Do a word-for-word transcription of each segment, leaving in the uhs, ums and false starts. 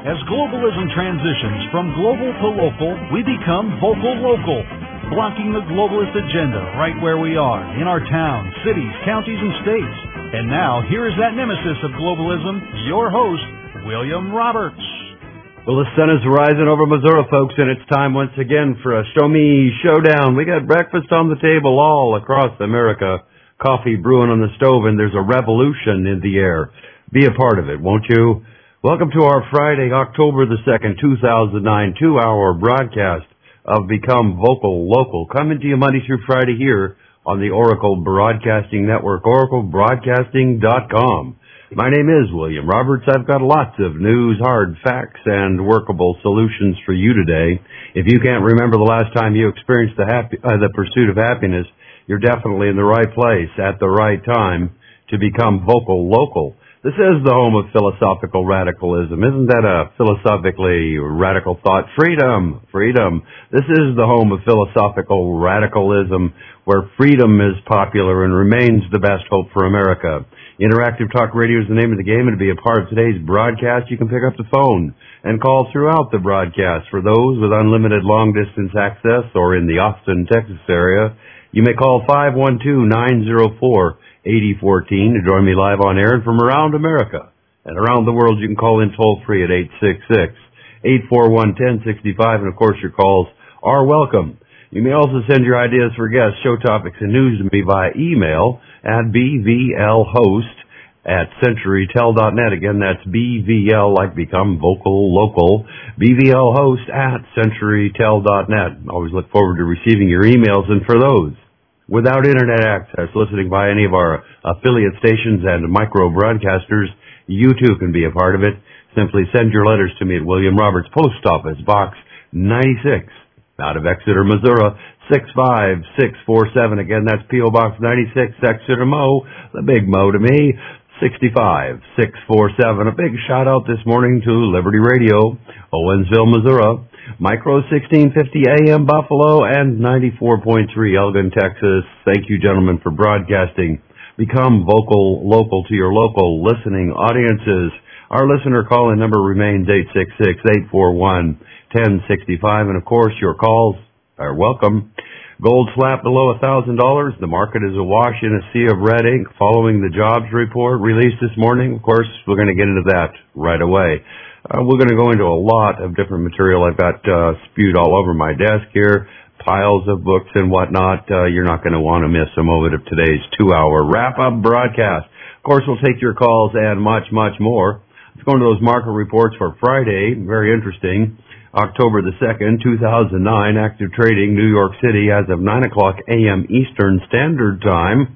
As globalism transitions from global to local, we become vocal local, blocking the globalist agenda right where we are, in our towns, cities, counties, and states. And now, here is that nemesis of globalism, your host, William Roberts. Well, the sun is rising over Missouri, folks, and it's time once again for a Show Me Showdown. We got breakfast on the table all across America, coffee brewing on the stove, and there's a revolution in the air. Be a part of it, won't you? Welcome to our Friday, October the second, two thousand nine, two-hour broadcast of Become Vocal Local, coming to you Monday through Friday here on the Oracle Broadcasting Network, oracle broadcasting dot com. My name is William Roberts. I've got lots of news, hard facts, and workable solutions for you today. If you can't remember the last time you experienced the happy, uh, the pursuit of happiness, you're definitely in the right place at the right time to become vocal local. This is the home of philosophical radicalism. Isn't that a philosophically radical thought? Freedom, freedom. This is the home of philosophical radicalism, where freedom is popular and remains the best hope for America. Interactive Talk Radio is the name of the game, and to be a part of today's broadcast, you can pick up the phone and call throughout the broadcast. For those with unlimited long-distance access or in the Austin, Texas area, you may call five one two, nine zero four, eight zero one four to join me live on air. And from around America and around the world, you can call in toll-free at eight six six, eight four one, one zero six five, and of course your calls are welcome. You may also send your ideas for guests, show topics, and news to me via email at b v l host at century tel dot net. Again, that's B V L, like become vocal local, B V L host at century tel dot net. Always look forward to receiving your emails, and for those without internet access, listening by any of our affiliate stations and micro broadcasters, you too can be a part of it. Simply send your letters to me at William Roberts, Post Office Box ninety-six, out of Exeter, Missouri, six five six four seven. Again, that's P O Box ninety-six, Exeter, Mo, the big Mo to me, six five six four seven. A big shout out this morning to Liberty Radio, Owensville, Missouri, Micro sixteen fifty A M Buffalo, and ninety-four point three Elgin, Texas. Thank you, gentlemen, for broadcasting. Become vocal local to your local listening audiences. Our listener call-in number remains eight six six, eight four one, one zero six five, and of course your calls are welcome. Gold slapped below one thousand dollars. The market is awash in a sea of red ink following the jobs report released this morning. Of course, we're going to get into that right away. Uh, we're going to go into a lot of different material. I've got uh, spewed all over my desk here, piles of books and whatnot. Uh, you're not going to want to miss a moment of today's two-hour wrap-up broadcast. Of course, we'll take your calls and much, much more. Let's go into those market reports for Friday. Very interesting. October the second, two thousand nine, active trading, New York City, as of nine o'clock a m Eastern Standard Time.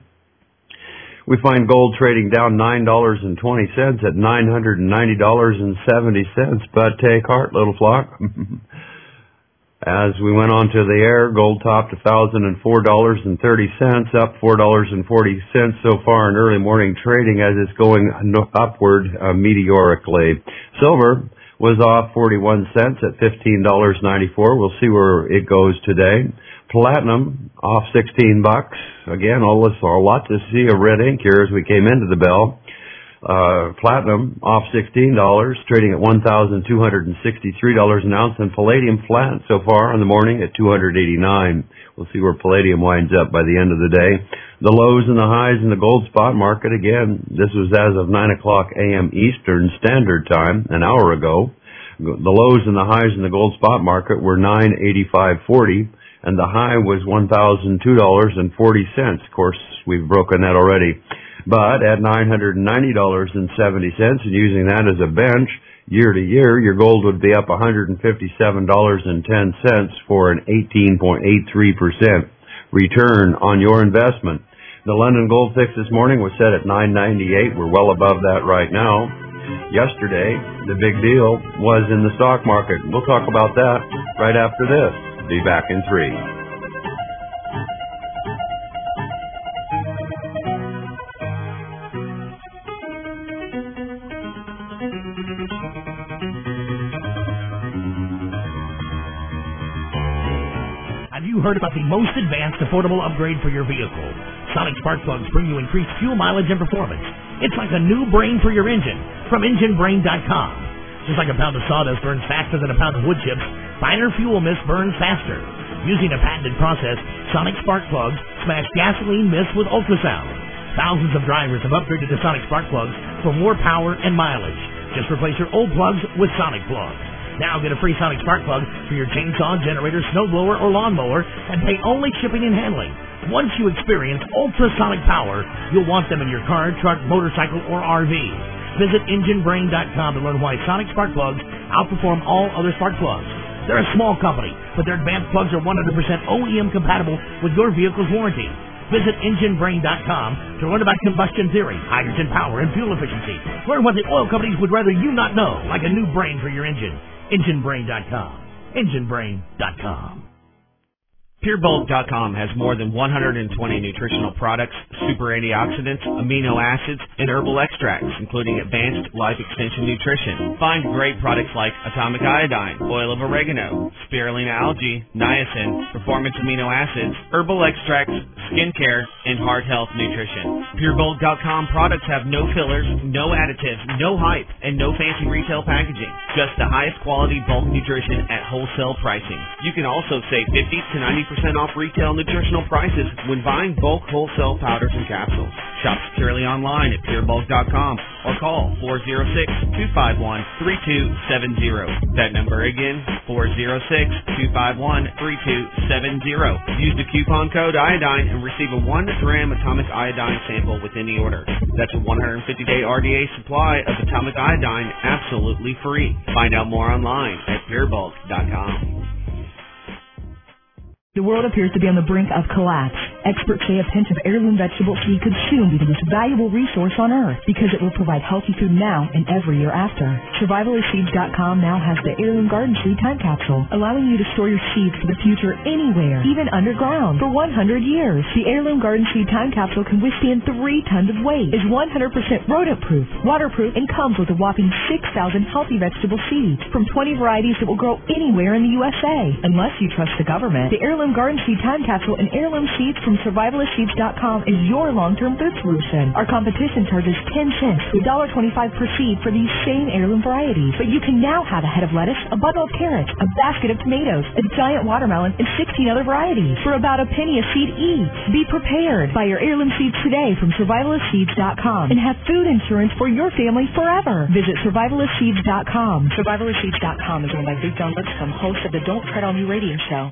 We find gold trading down nine dollars and twenty cents at nine hundred ninety dollars and seventy cents. But take heart, little flock. As we went on to the air, gold topped one thousand four dollars and thirty cents, up four dollars and forty cents so far in early morning trading, as it's going upward uh, meteorically. Silver was off forty-one cents at fifteen dollars and ninety-four cents. We'll see where it goes today. Platinum off sixteen bucks. Again, all this, a lot to see of red ink here as we came into the bell. Uh, platinum off sixteen dollars, trading at one thousand two hundred sixty-three dollars an ounce, and palladium flat so far in the morning at two hundred eighty-nine dollars. We'll see where palladium winds up by the end of the day. The lows and the highs in the gold spot market, again, this was as of nine o'clock a m Eastern Standard Time, an hour ago. The lows and the highs in the gold spot market were nine eighty-five forty, and the high was one thousand two dollars and forty cents. Of course, we've broken that already. But at nine hundred ninety dollars and seventy cents, and using that as a bench, year to year, your gold would be up one hundred fifty-seven dollars and ten cents for an eighteen point eight three percent return on your investment. The London Gold Fix this morning was set at nine ninety-eight. We're well above that right now. Yesterday, the big deal was in the stock market. We'll talk about that right after this. Be back in three. Heard about the most advanced affordable upgrade for your vehicle. Sonic spark plugs bring you increased fuel mileage and performance. It's like a new brain for your engine from engine brain dot com. Just like a pound of sawdust burns faster than a pound of wood chips, finer fuel mist burns faster. Using a patented process, Sonic Spark Plugs smash gasoline mist with ultrasound. Thousands of drivers have upgraded to Sonic Spark Plugs for more power and mileage. Just replace your old plugs with Sonic Plugs. Now get a free Sonic Spark Plug for your chainsaw, generator, snowblower, or lawnmower and pay only shipping and handling. Once you experience ultrasonic power, you'll want them in your car, truck, motorcycle, or R V. Visit engine brain dot com to learn why Sonic Spark Plugs outperform all other spark plugs. They're a small company, but their advanced plugs are one hundred percent O E M compatible with your vehicle's warranty. Visit engine brain dot com to learn about combustion theory, hydrogen power, and fuel efficiency. Learn what the oil companies would rather you not know, like a new brain for your engine. engine brain dot com. engine brain dot com. Pure Bulk dot com has more than one hundred twenty nutritional products, super antioxidants, amino acids, and herbal extracts, including advanced life extension nutrition. Find great products like atomic iodine, oil of oregano, spirulina algae, niacin, performance amino acids, herbal extracts, skincare, and heart health nutrition. Pure Bulk dot com products have no fillers, no additives, no hype, and no fancy retail packaging. Just the highest quality bulk nutrition at wholesale pricing. You can also save fifty to ninety percent off retail nutritional prices when buying bulk wholesale powders and capsules. Shop securely online at Pure Bulk dot com or call four oh six, two five one, three two seven zero. That number again, four oh six, two five one, three two seven zero. Use the coupon code iodine and receive a one gram atomic iodine sample with any order. That's a one hundred fifty day R D A supply of atomic iodine absolutely free. Find out more online at Pure Bulk dot com. The world appears to be on the brink of collapse. Experts say a pinch of heirloom vegetable seed could soon be the most valuable resource on earth because it will provide healthy food now and every year after. Survivalist Seeds dot com now has the Heirloom Garden Seed Time Capsule, allowing you to store your seeds for the future anywhere, even underground, for one hundred years. The Heirloom Garden Seed Time Capsule can withstand three tons of weight, is one hundred percent rodent-proof, waterproof, and comes with a whopping six thousand healthy vegetable seeds from twenty varieties that will grow anywhere in the U S A. Unless you trust the government, the Heirloom Garden Seed Time Capsule and Heirloom Seeds from Survivalist Seeds dot com is your long-term food solution. Our competition charges ten cents to one dollar twenty-five per seed for these same heirloom varieties. But you can now have a head of lettuce, a bundle of carrots, a basket of tomatoes, a giant watermelon, and sixteen other varieties for about a penny a seed each. Be prepared. Buy your heirloom seeds today from Survivalist Seeds dot com and have food insurance for your family forever. Visit Survivalist Seeds dot com. Survivalist Seeds dot com is owned by Big John Lipscomb, host of the Don't Tread on Me radio show.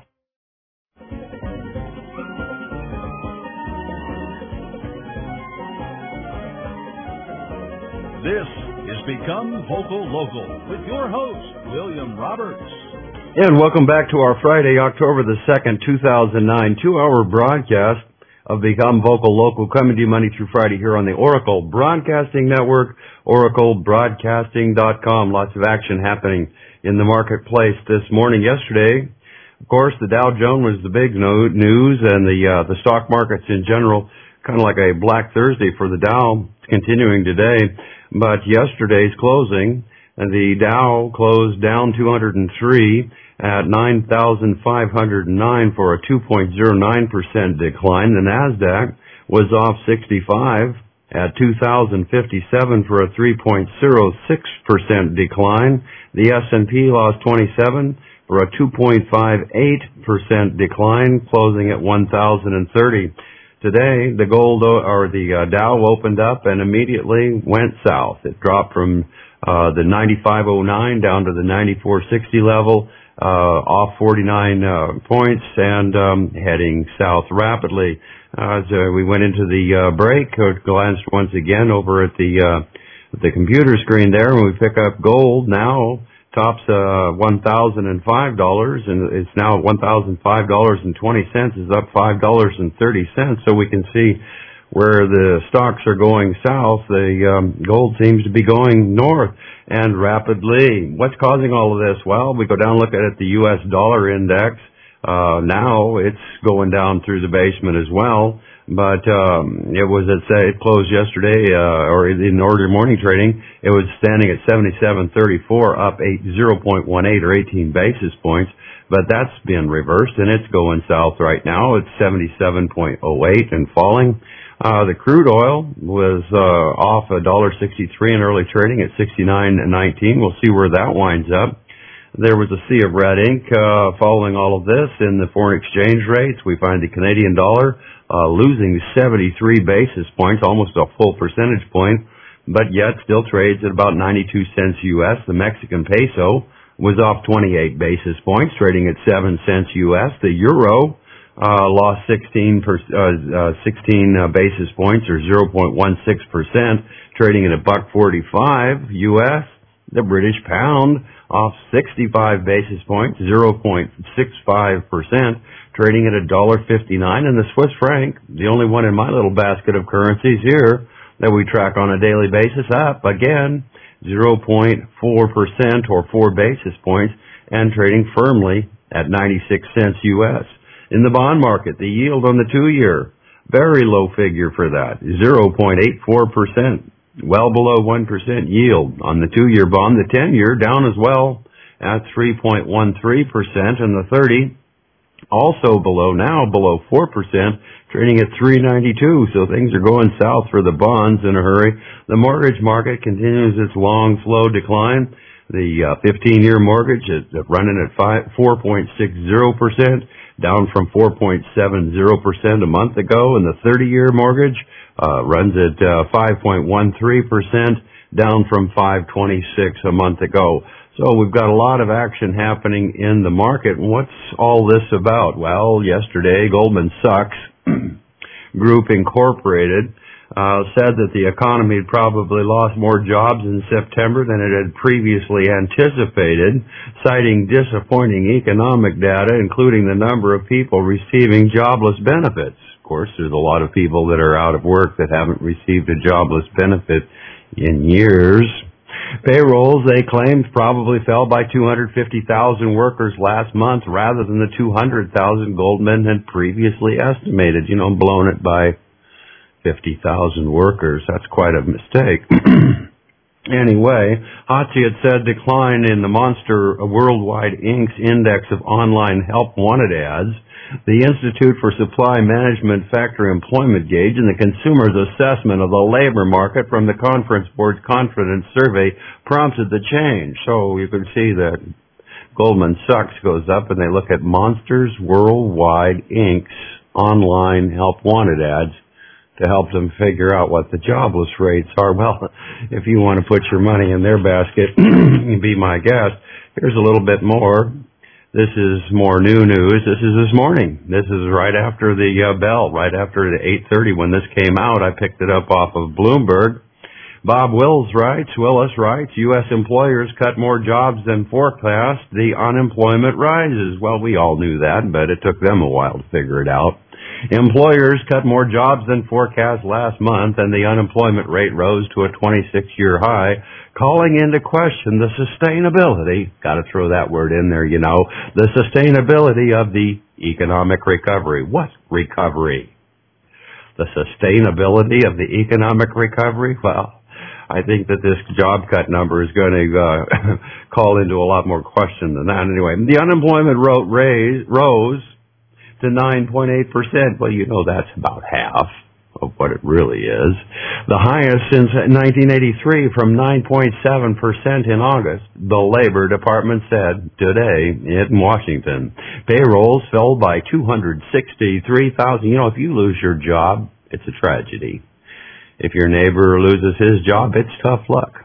This is Become Vocal Local with your host, William Roberts. And welcome back to our Friday, October the second, two thousand nine, two-hour broadcast of Become Vocal Local, coming to you Monday through Friday here on the Oracle Broadcasting Network, oracle broadcasting dot com. Lots of action happening in the marketplace this morning. Yesterday, of course, the Dow Jones was the big no- news, and the uh, the stock markets in general, kind of like a Black Thursday for the Dow. It's continuing today. But yesterday's closing, the Dow closed down two hundred three at nine thousand five hundred nine for a two point oh nine percent decline. The NASDAQ was off sixty-five at two thousand fifty-seven for a three point oh six percent decline. The S and P lost twenty-seven for a two point five eight percent decline, closing at one thousand thirty. Today, the gold or the uh, Dow opened up and immediately went south. It dropped from uh, the ninety-five oh nine down to the ninety-four sixty level, uh, off forty-nine uh, points and um, heading south rapidly. Uh, as uh, we went into the uh, break, I glanced once again over at the uh, the computer screen there, and we pick up gold now. Tops uh, one thousand five dollars, and it's now one thousand five dollars and twenty cents, is up five dollars and thirty cents. So we can see where the stocks are going south. The um, gold seems to be going north and rapidly. What's causing all of this? Well, we go down and look at the U S dollar index. Uh, now it's going down through the basement as well. But um, it was at say it closed yesterday, uh, or in order morning trading, it was standing at seventy-seven thirty-four, up eight zero point one eight or eighteen basis points. But that's been reversed, and it's going south right now. It's seventy-seven point oh eight and falling. Uh, the crude oil was uh, off one dollar sixty-three in early trading at sixty-nine nineteen. We'll see where that winds up. There was a sea of red ink uh, following all of this in the foreign exchange rates. We find the Canadian dollar uh, losing seventy-three basis points, almost a full percentage point, but yet still trades at about ninety-two cents U S. The Mexican peso was off twenty-eight basis points, trading at seven cents U S. The euro uh, lost sixteen, per, uh, uh, sixteen uh, basis points, or zero point one six percent, trading at a buck forty-five U S. The British pound off sixty-five basis points, zero point six five percent, trading at a dollar fifty-nine. And the Swiss franc, the only one in my little basket of currencies here that we track on a daily basis, up again zero point four percent, or four basis points, and trading firmly at ninety-six cents U S. In the bond market, the yield on the two-year, very low figure for that, zero point eight four percent. Well below one percent yield on the two-year bond. The ten-year down as well at three point one three percent, and the thirty also below, now below four percent, trading at three ninety-two. So things are going south for the bonds in a hurry. The mortgage market continues its long, slow decline. The uh, fifteen-year mortgage is running at four point six zero percent, down from four point seven zero percent a month ago, and the thirty-year mortgage Uh, runs at uh, five point one three percent, down from five twenty-six a month ago. So we've got a lot of action happening in the market. What's all this about? Well, yesterday, Goldman Sachs Group Incorporated uh, said that the economy had probably lost more jobs in September than it had previously anticipated, citing disappointing economic data, including the number of people receiving jobless benefits. Of course, there's a lot of people that are out of work that haven't received a jobless benefit in years. Payrolls, they claimed, probably fell by two hundred fifty thousand workers last month rather than the two hundred thousand Goldman had previously estimated. You know, blown it by fifty thousand workers. That's quite a mistake. Anyway, Hotsy had said decline in the Monster Worldwide Incorporated's index of online help wanted ads. The Institute for Supply Management Factor Employment Gauge and the Consumer's Assessment of the Labor Market from the Conference Board's Confidence Survey prompted the change. So you can see that Goldman Sachs goes up and they look at Monsters Worldwide Incorporated's online help wanted ads to help them figure out what the jobless rates are. Well, if you want to put your money in their basket, be my guest. Here's a little bit more. This is more new news. This is this morning. This is right after the uh, bell, right after the eight thirty when this came out. I picked it up off of Bloomberg. Bob Wills writes, Willis writes, U S employers cut more jobs than forecast. The unemployment rises. Well, we all knew that, but it took them a while to figure it out. Employers cut more jobs than forecast last month, and the unemployment rate rose to a twenty-six-year high, calling into question the sustainability, got to throw that word in there, you know, the sustainability of the economic recovery. What recovery? The sustainability of the economic recovery? Well, I think that this job cut number is going to uh, call into a lot more question than that. Anyway, the unemployment rate raise, rose to nine point eight percent. Well, you know, that's about half of what it really is. The highest since nineteen eighty-three, from nine point seven percent in August, the Labor Department said today in Washington. Payrolls fell by two hundred sixty-three thousand. You know, if you lose your job, it's a tragedy. If your neighbor loses his job, it's tough luck.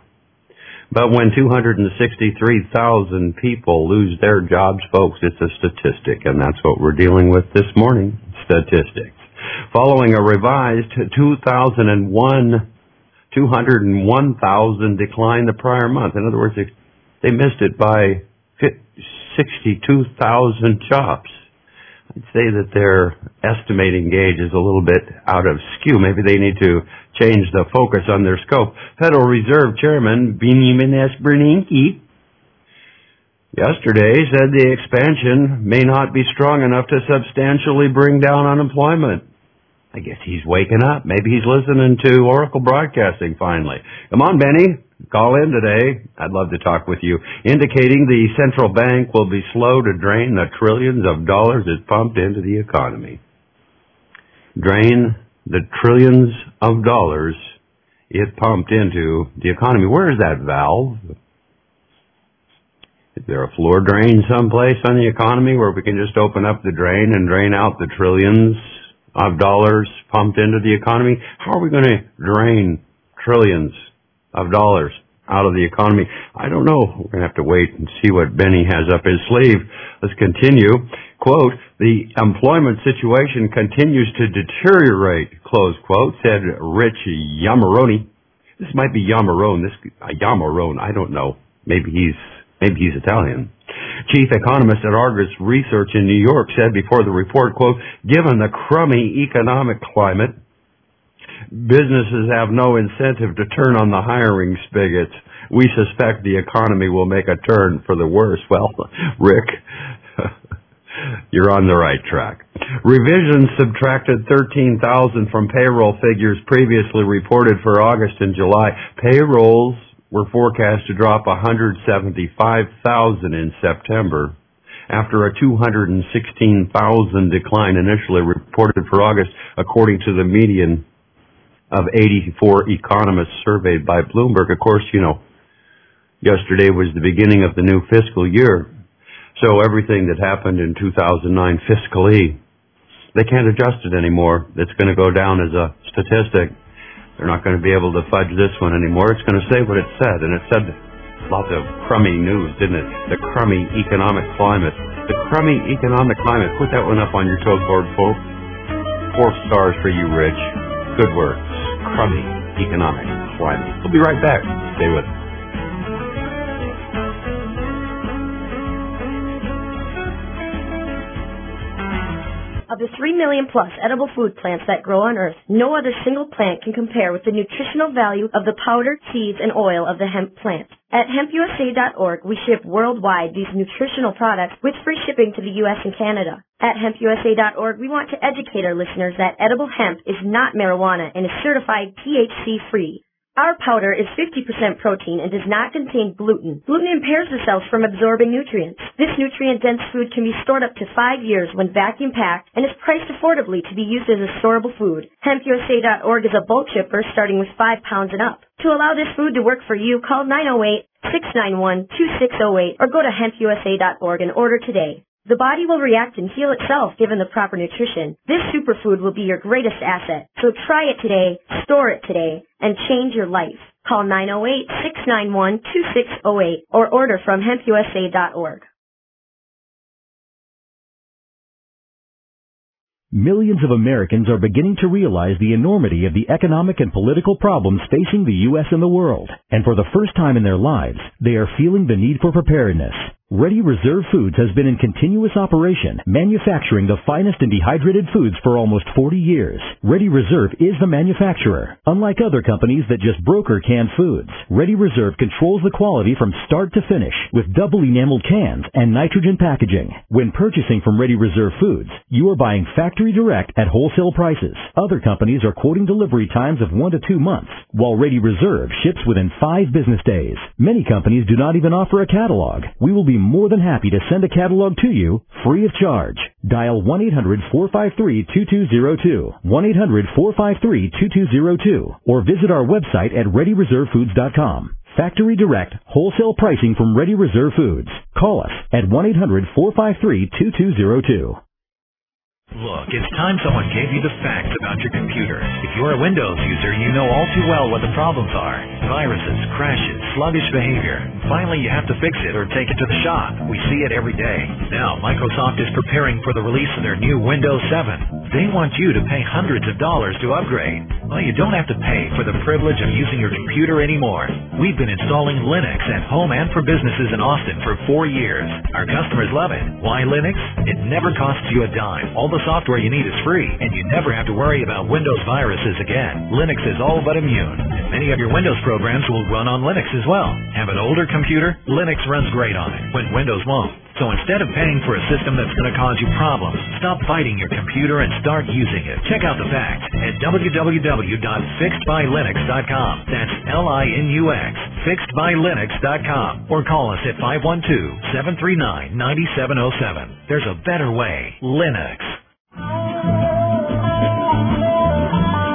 But when two hundred sixty-three thousand people lose their jobs, folks, it's a statistic, and that's what we're dealing with this morning, statistics. Following a revised two thousand one, two hundred one thousand decline the prior month. In other words, they missed it by sixty-two thousand jobs. I'd say that their estimating gauge is a little bit out of skew. Maybe they need to change the focus on their scope. Federal Reserve Chairman Benjamin S. Bernanke yesterday said the expansion may not be strong enough to substantially bring down unemployment. I guess he's waking up. Maybe he's listening to Oracle Broadcasting finally. Come on, Benny. Call in today. I'd love to talk with you. Indicating the central bank will be slow to drain the trillions of dollars it pumped into the economy. Drain the trillions of dollars it pumped into the economy. Where is that valve? Is there a floor drain someplace on the economy where we can just open up the drain and drain out the trillions of dollars pumped into the economy? How are we going to drain trillions of dollars out of the economy? I don't know. We're going to have to wait and see what Benny has up his sleeve. Let's continue. Quote, the employment situation continues to deteriorate, close quote, said Rich Yamarone. This might be Yamarone. This uh, Yamarone, I don't know. Maybe he's maybe he's Italian. Chief economist at Argus Research in New York said before the report, quote, given the crummy economic climate, businesses have no incentive to turn on the hiring spigots. We suspect the economy will make a turn for the worse. Well, Rick, you're on the right track. Revisions subtracted thirteen thousand from payroll figures previously reported for August and July. Payrolls were forecast to drop one hundred seventy-five thousand in September after a two hundred sixteen thousand decline initially reported for August, according to the median of eighty-four economists surveyed by Bloomberg. Of course, you know, yesterday was the beginning of the new fiscal year. So everything that happened in two thousand nine fiscally, they can't adjust it anymore. It's going to go down as a statistic. They're not going to be able to fudge this one anymore. It's going to say what it said, and it said lots of crummy news, didn't it? The crummy economic climate. The crummy economic climate. Put that one up on your tote board, folks. Four stars for you, Rich. Good work. Crummy economic climate. We'll be right back. Stay with us. Of the three million plus edible food plants that grow on Earth, no other single plant can compare with the nutritional value of the powder, seeds, and oil of the hemp plant. At hemp U S A dot org, we ship worldwide these nutritional products with free shipping to the U S and Canada. At hemp U S A dot org, we want to educate our listeners that edible hemp is not marijuana and is certified T H C-free. Our powder is fifty percent protein and does not contain gluten. Gluten impairs the cells from absorbing nutrients. This nutrient-dense food can be stored up to five years when vacuum-packed and is priced affordably to be used as a storable food. hemp U S A dot org is a bulk shipper starting with five pounds and up. To allow this food to work for you, call nine oh eight, six nine one, two six oh eight or go to hemp U S A dot org and order today. The body will react and heal itself given the proper nutrition. This superfood will be your greatest asset. So try it today, store it today, and change your life. Call nine oh eight, six nine one, two six oh eight or order from hemp U S A dot org. Millions of Americans are beginning to realize the enormity of the economic and political problems facing the U S and the world. And for the first time in their lives, they are feeling the need for preparedness. Ready Reserve Foods has been in continuous operation, manufacturing the finest and dehydrated foods for almost forty years. Ready Reserve is the manufacturer. Unlike other companies that just broker canned foods, Ready Reserve controls the quality from start to finish with double enameled cans and nitrogen packaging. When purchasing from Ready Reserve Foods, you are buying factory direct at wholesale prices. Other companies are quoting delivery times of one to two months, while Ready Reserve ships within five business days. Many companies do not even offer a catalog. We will be more than happy to send a catalog to you free of charge. Dial one eight hundred, four five three, two two zero two, one eight hundred, four five three, two two zero two, or visit our website at ready reserve foods dot com. Factory direct, wholesale pricing from Ready Reserve Foods. Call us at one eight hundred, four five three, two two zero two. Look, it's time someone gave you the facts about your computer. If you're a Windows user, you know all too well what the problems are. Viruses, crashes, sluggish behavior. Finally, you have to fix it or take it to the shop. We see it every day. Now, Microsoft is preparing for the release of their new Windows seven. They want you to pay hundreds of dollars to upgrade. Well, you don't have to pay for the privilege of using your computer anymore. We've been installing Linux at home and for businesses in Austin for four years. Our customers love it. Why Linux? It never costs you a dime. All the software you need is free, and you never have to worry about Windows viruses again. Linux is all but immune, and many of your Windows programs will run on Linux as well. Have an older computer? Linux runs great on it, when Windows won't. So instead of paying for a system that's going to cause you problems, stop fighting your computer and start using it. Check out the facts at w w w dot fixed by linux dot com. That's L I N U X, fixed by linux dot com. Or call us at five one two, seven three nine, nine seven zero seven. There's a better way. Linux.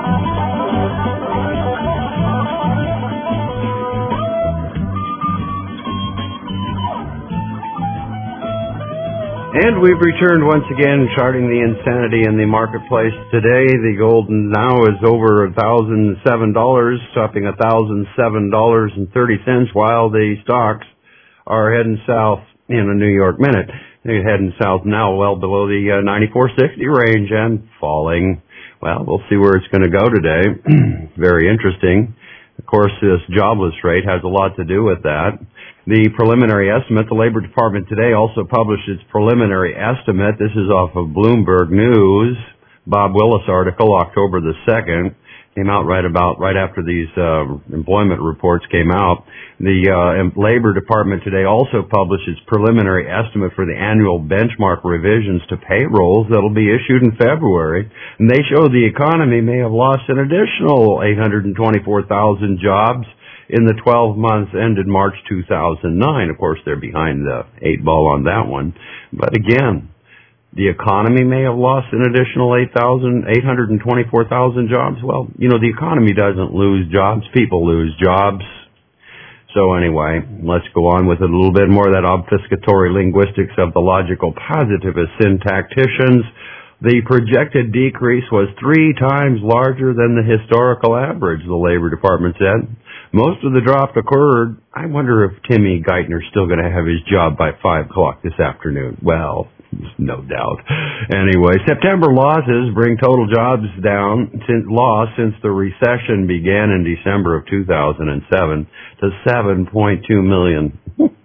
And we've returned once again, charting the insanity in the marketplace today. The gold now is over one thousand seven dollars, topping one thousand seven dollars and thirty cents, while the stocks are heading south in a New York minute. They're heading south now well below the uh, ninety-four sixty range and falling. Well, we'll see where it's going to go today. Very interesting. Of course, this jobless rate has a lot to do with that. The preliminary estimate, the Labor Department today also published its preliminary estimate. This is off of Bloomberg News. Bob Willis article, October the second, came out right about, right after these uh, employment reports came out. The uh, Labor Department today also published its preliminary estimate for the annual benchmark revisions to payrolls that'll be issued in February. And they show the economy may have lost an additional eight hundred twenty-four thousand jobs in the twelve months ended March two thousand nine. Of course, they're behind the eight ball on that one. But again, the economy may have lost an additional eight thousand, eight hundred twenty-four thousand jobs. Well, you know, the economy doesn't lose jobs. People lose jobs. So anyway, let's go on with a little bit more of that obfuscatory linguistics of the logical positivist syntacticians. The projected decrease was three times larger than the historical average, the Labor Department said. Most of the drop occurred. I wonder if Timmy Geithner's still going to have his job by five o'clock this afternoon. Well, no doubt. Anyway, September losses bring total jobs down since loss since the recession began in December of two thousand seven to seven point two million.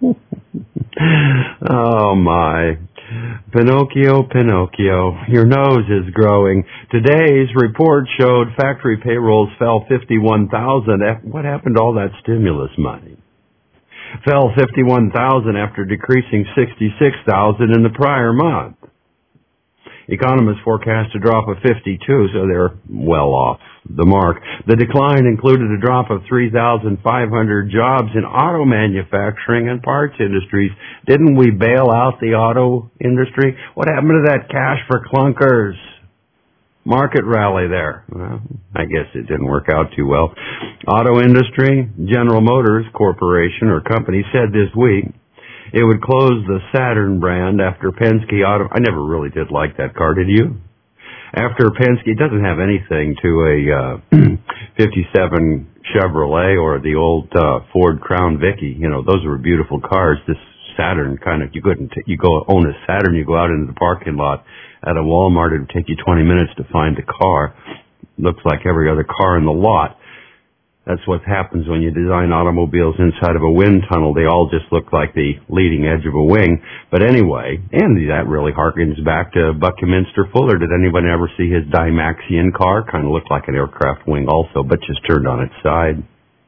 Oh my. Pinocchio, Pinocchio, your nose is growing. Today's report showed factory payrolls fell fifty-one thousand. What happened to all that stimulus money? Fell fifty-one thousand after decreasing sixty-six thousand in the prior month. Economists forecast a drop of fifty-two, so they're well off the mark. The decline included a drop of three thousand five hundred jobs in auto manufacturing and parts industries. Didn't we bail out the auto industry? What happened to that cash for clunkers? Market rally there. Well, I guess it didn't work out too well. Auto industry, General Motors Corporation or company said this week it would close the Saturn brand after Penske Auto. I never really did like that car, did you? After Penske, it doesn't have anything to a uh, fifty-seven Chevrolet or the old uh, Ford Crown Vicky. You know, those were beautiful cars. This Saturn kind of, you couldn't, t- you go own a Saturn, you go out into the parking lot at a Walmart, it would take you twenty minutes to find a car. Looks like every other car in the lot. That's what happens when you design automobiles inside of a wind tunnel. They all just look like the leading edge of a wing. But anyway, and that really harkens back to Buckminster Fuller. Did anyone ever see his Dymaxion car? Kind of looked like an aircraft wing also, but just turned on its side.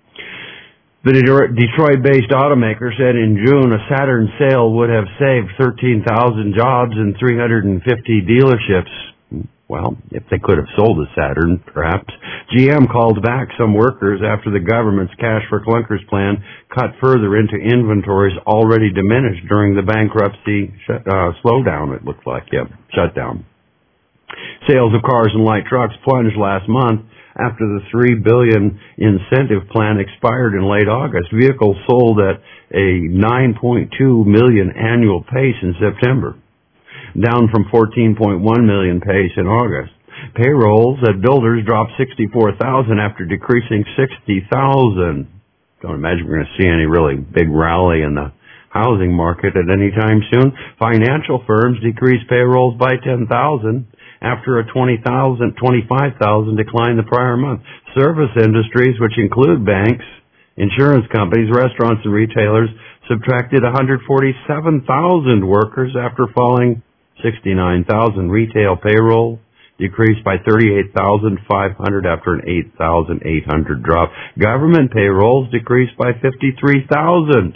The Detroit-based automaker said in June a Saturn sale would have saved thirteen thousand jobs and three hundred fifty dealerships. Well, if they could have sold a Saturn, perhaps. G M called back some workers after the government's cash for clunkers plan cut further into inventories already diminished during the bankruptcy shut, uh, slowdown, it looked like, yep, shutdown. Sales of cars and light trucks plunged last month after the three billion dollars incentive plan expired in late August. Vehicles sold at a nine point two million annual pace in September, down from fourteen point one million pace in August. Payrolls at builders dropped sixty-four thousand after decreasing sixty thousand. Don't imagine we're going to see any really big rally in the housing market at any time soon. Financial firms decreased payrolls by ten thousand after a twenty thousand, twenty-five thousand decline the prior month. Service industries, which include banks, insurance companies, restaurants, and retailers, subtracted one hundred forty-seven thousand workers after falling sixty-nine thousand. Retail payroll decreased by thirty-eight thousand five hundred after an eight thousand eight hundred drop. Government payrolls decreased by fifty-three thousand.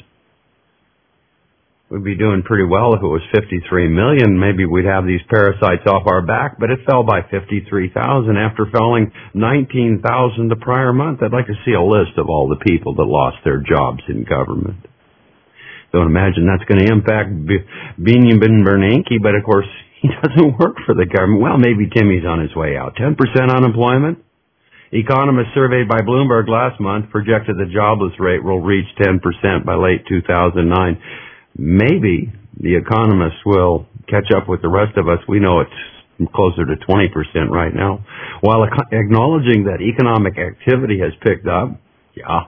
We'd be doing pretty well if it was fifty-three million. Maybe we'd have these parasites off our back, but it fell by fifty-three thousand after falling nineteen thousand the prior month. I'd like to see a list of all the people that lost their jobs in government. Don't imagine that's going to impact Benjamin Bernanke, but of course he doesn't work for the government. Well, maybe Timmy's on his way out. ten percent unemployment? Economists surveyed by Bloomberg last month projected the jobless rate will reach ten percent by late two thousand nine. Maybe the economists will catch up with the rest of us. We know it's closer to twenty percent right now. While acknowledging that economic activity has picked up, yeah,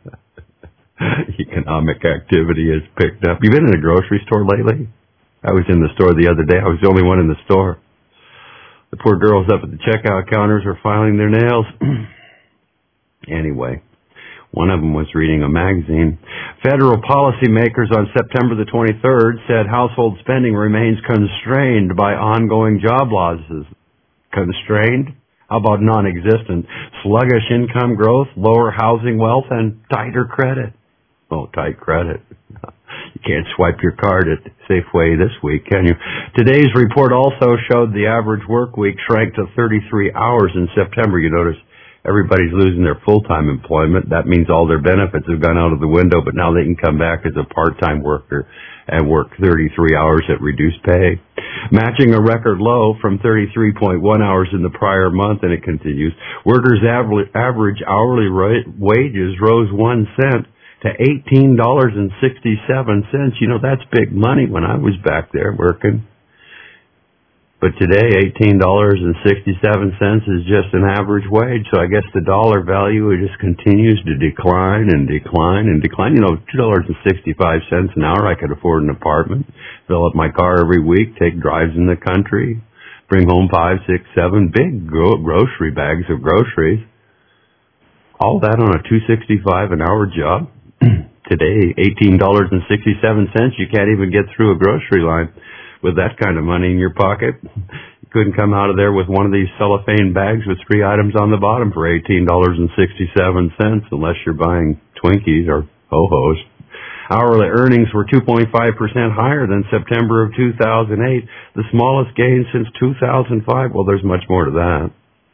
economic activity has picked up. You been in a grocery store lately? I was in the store the other day. I was the only one in the store. The poor girls up at the checkout counters were filing their nails. Anyway, one of them was reading a magazine. Federal policymakers on September the twenty-third said household spending remains constrained by ongoing job losses. Constrained? How about non-existent? Sluggish income growth, lower housing wealth, and tighter credit. Oh, tight credit. You can't swipe your card at Safeway this week, can you? Today's report also showed the average work week shrank to thirty-three hours in September. You notice everybody's losing their full-time employment. That means all their benefits have gone out of the window, but now they can come back as a part-time worker and work thirty-three hours at reduced pay. Matching a record low from thirty-three point one hours in the prior month, and it continues. Workers' average hourly rate, wages rose one cent to eighteen dollars and sixty-seven cents. You know, that's big money when I was back there working. But today, eighteen dollars and sixty-seven cents is just an average wage, so I guess the dollar value just continues to decline and decline and decline. You know, two dollars and sixty-five cents an hour, I could afford an apartment, fill up my car every week, take drives in the country, bring home five, six, seven big gro- grocery bags of groceries. All that on a two dollars and sixty-five cents an hour job. Today, eighteen dollars and sixty-seven cents, you can't even get through a grocery line with that kind of money in your pocket. You couldn't come out of there with one of these cellophane bags with three items on the bottom for eighteen dollars and sixty-seven cents unless you're buying Twinkies or Ho-Hos. Hourly earnings were two point five percent higher than September of two thousand eight, the smallest gain since two thousand five. Well, there's much more to that.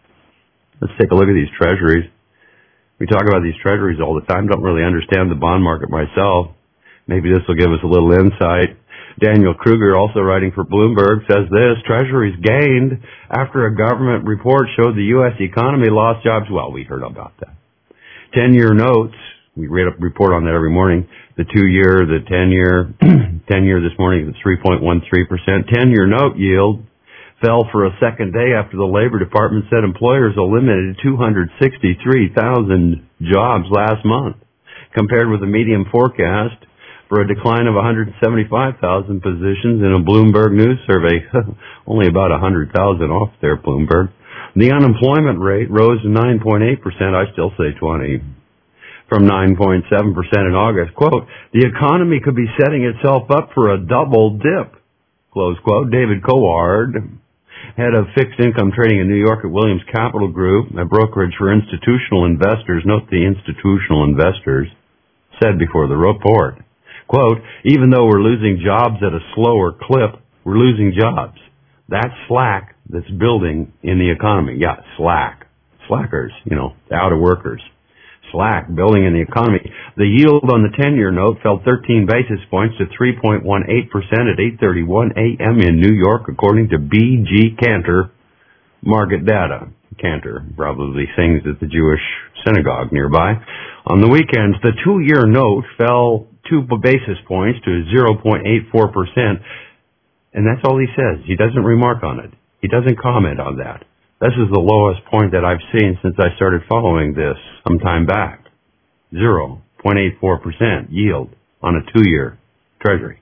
Let's take a look at these treasuries. We talk about these treasuries all the time. Don't really understand the bond market myself. Maybe this will give us a little insight. Daniel Kruger, also writing for Bloomberg, says this: Treasuries gained after a government report showed the U S economy lost jobs. Well, we heard about that. Ten-year notes, we read a report on that every morning. The two-year, the ten-year, ten-year this morning is three point one three percent. Ten-year note yield fell for a second day after the Labor Department said employers eliminated two hundred sixty-three thousand jobs last month, compared with a medium forecast for a decline of one hundred seventy-five thousand positions in a Bloomberg News survey. Only about one hundred thousand off there, Bloomberg. The unemployment rate rose to nine point eight percent. I still say twenty. From nine point seven percent in August. Quote, the economy could be setting itself up for a double dip. Close quote. David Coward, head of fixed income trading in New York at Williams Capital Group, a brokerage for institutional investors, note the institutional investors, said before the report, quote, even though we're losing jobs at a slower clip, we're losing jobs. That's slack that's building in the economy. Yeah, slack. Slackers, you know, out of workers. Slack building in the economy. The yield on the ten-year note fell thirteen basis points to three point one eight percent at eight thirty-one a.m. in New York, according to B G Cantor market data. Cantor probably sings at the Jewish synagogue nearby. On the weekends, the two-year note fell two basis points to zero point eight four percent, and that's all he says. He doesn't remark on it. He doesn't comment on that. This is the lowest point that I've seen since I started following this some time back. zero point eight four percent yield on a two-year treasury.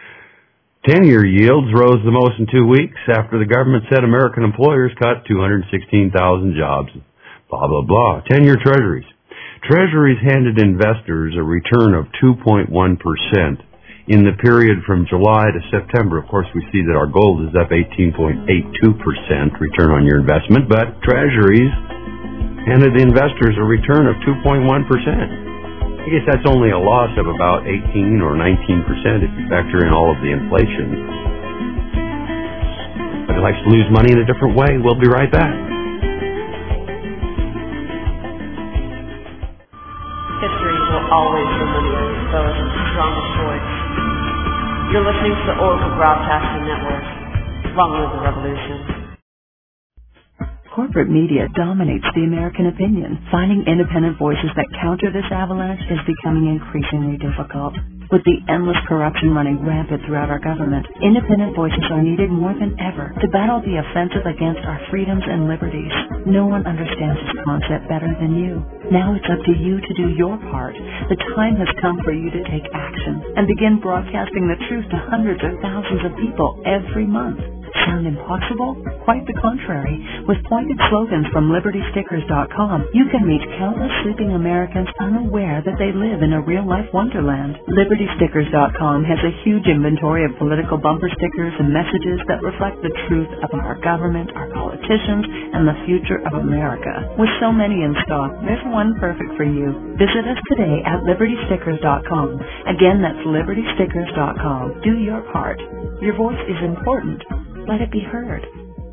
Ten-year yields rose the most in two weeks after the government said American employers cut two hundred sixteen thousand jobs. Blah, blah, blah. Ten-year treasuries. Treasuries handed investors a return of two point one percent in the period from July to September. Of course, we see that our gold is up eighteen point eight two percent return on your investment, but Treasuries handed investors a return of two point one percent. I guess that's only a loss of about eighteen or nineteen percent if you factor in all of the inflation. But it likes to lose money in a different way. We'll be right back. History will always remember those strongest voice. You're listening to the Oracle Broadcasting Network. Long live the revolution. Corporate media dominates the American opinion. Finding independent voices that counter this avalanche is becoming increasingly difficult. with the endless corruption running rampant throughout our government, independent voices are needed more than ever to battle the offensive against our freedoms and liberties. No one understands this concept better than you. Now it's up to you to do your part. The time has come for you to take action and begin broadcasting the truth to hundreds or thousands of people every month. Sound impossible? Quite the contrary. With pointed slogans from Liberty Stickers dot com, you can reach countless sleeping Americans unaware that they live in a real-life wonderland. Liberty Stickers dot com has a huge inventory of political bumper stickers and messages that reflect the truth about our government, our politicians, and the future of America. With so many in stock, there's one perfect for you. Visit us today at Liberty Stickers dot com. Again, that's Liberty Stickers dot com. Do your part. Your voice is important. Let it be heard.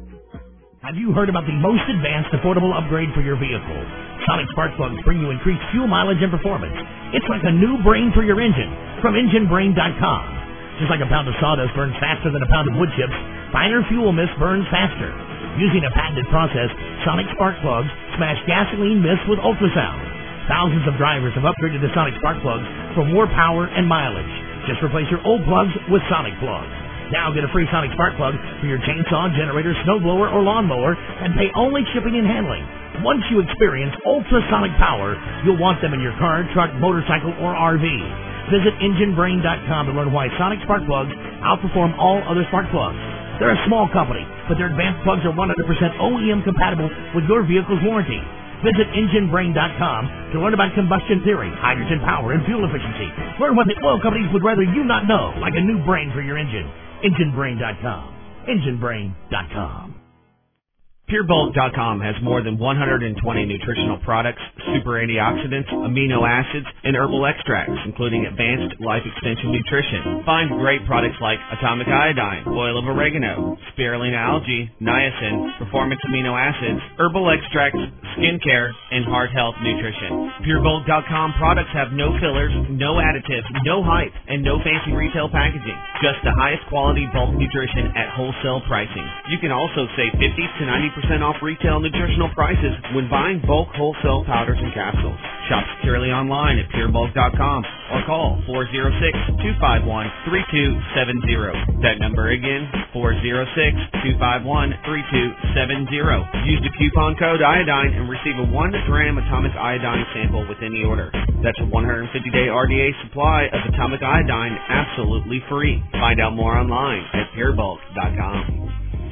Have you heard about the most advanced affordable upgrade for your vehicle? Sonic spark plugs bring you increased fuel mileage and performance. It's like a new brain for your engine from engine brain dot com. Just like a pound of sawdust burns faster than a pound of wood chips, finer fuel mist burns faster. Using a patented process, Sonic spark plugs smash gasoline mist with ultrasound. Thousands of drivers have upgraded to Sonic spark plugs for more power and mileage. Just replace your old plugs with Sonic plugs. Now get a free Sonic spark plug for your chainsaw, generator, snowblower, or lawnmower and pay only shipping and handling. Once you experience ultrasonic power, you'll want them in your car, truck, motorcycle, or R V. Visit engine brain dot com to learn why Sonic spark plugs outperform all other spark plugs. They're a small company, but their advanced plugs are one hundred percent O E M compatible with your vehicle's warranty. Visit engine brain dot com to learn about combustion theory, hydrogen power, and fuel efficiency. Learn what the oil companies would rather you not know, like a new brain for your engine. engine brain dot com. engine brain dot com. Pure Bulk dot com has more than one hundred twenty nutritional products, super antioxidants, amino acids, and herbal extracts, including advanced life extension nutrition. Find great products like atomic iodine, oil of oregano, spirulina algae, niacin, performance amino acids, herbal extracts, skincare, and heart health nutrition. Pure Bulk dot com products have no fillers, no additives, no hype, and no fancy retail packaging. Just the highest quality bulk nutrition at wholesale pricing. You can also save fifty to ninety percent off retail nutritional prices when buying bulk wholesale powders and capsules. Shop securely online at Pure Bulk dot com or call four oh six, two five one, three two seven zero. That number again, four oh six, two five one, three two seven zero. Use the coupon code iodine and receive a one gram atomic iodine sample with any order. That's a one hundred fifty day R D A supply of atomic iodine absolutely free. Find out more online at Pure Bulk dot com.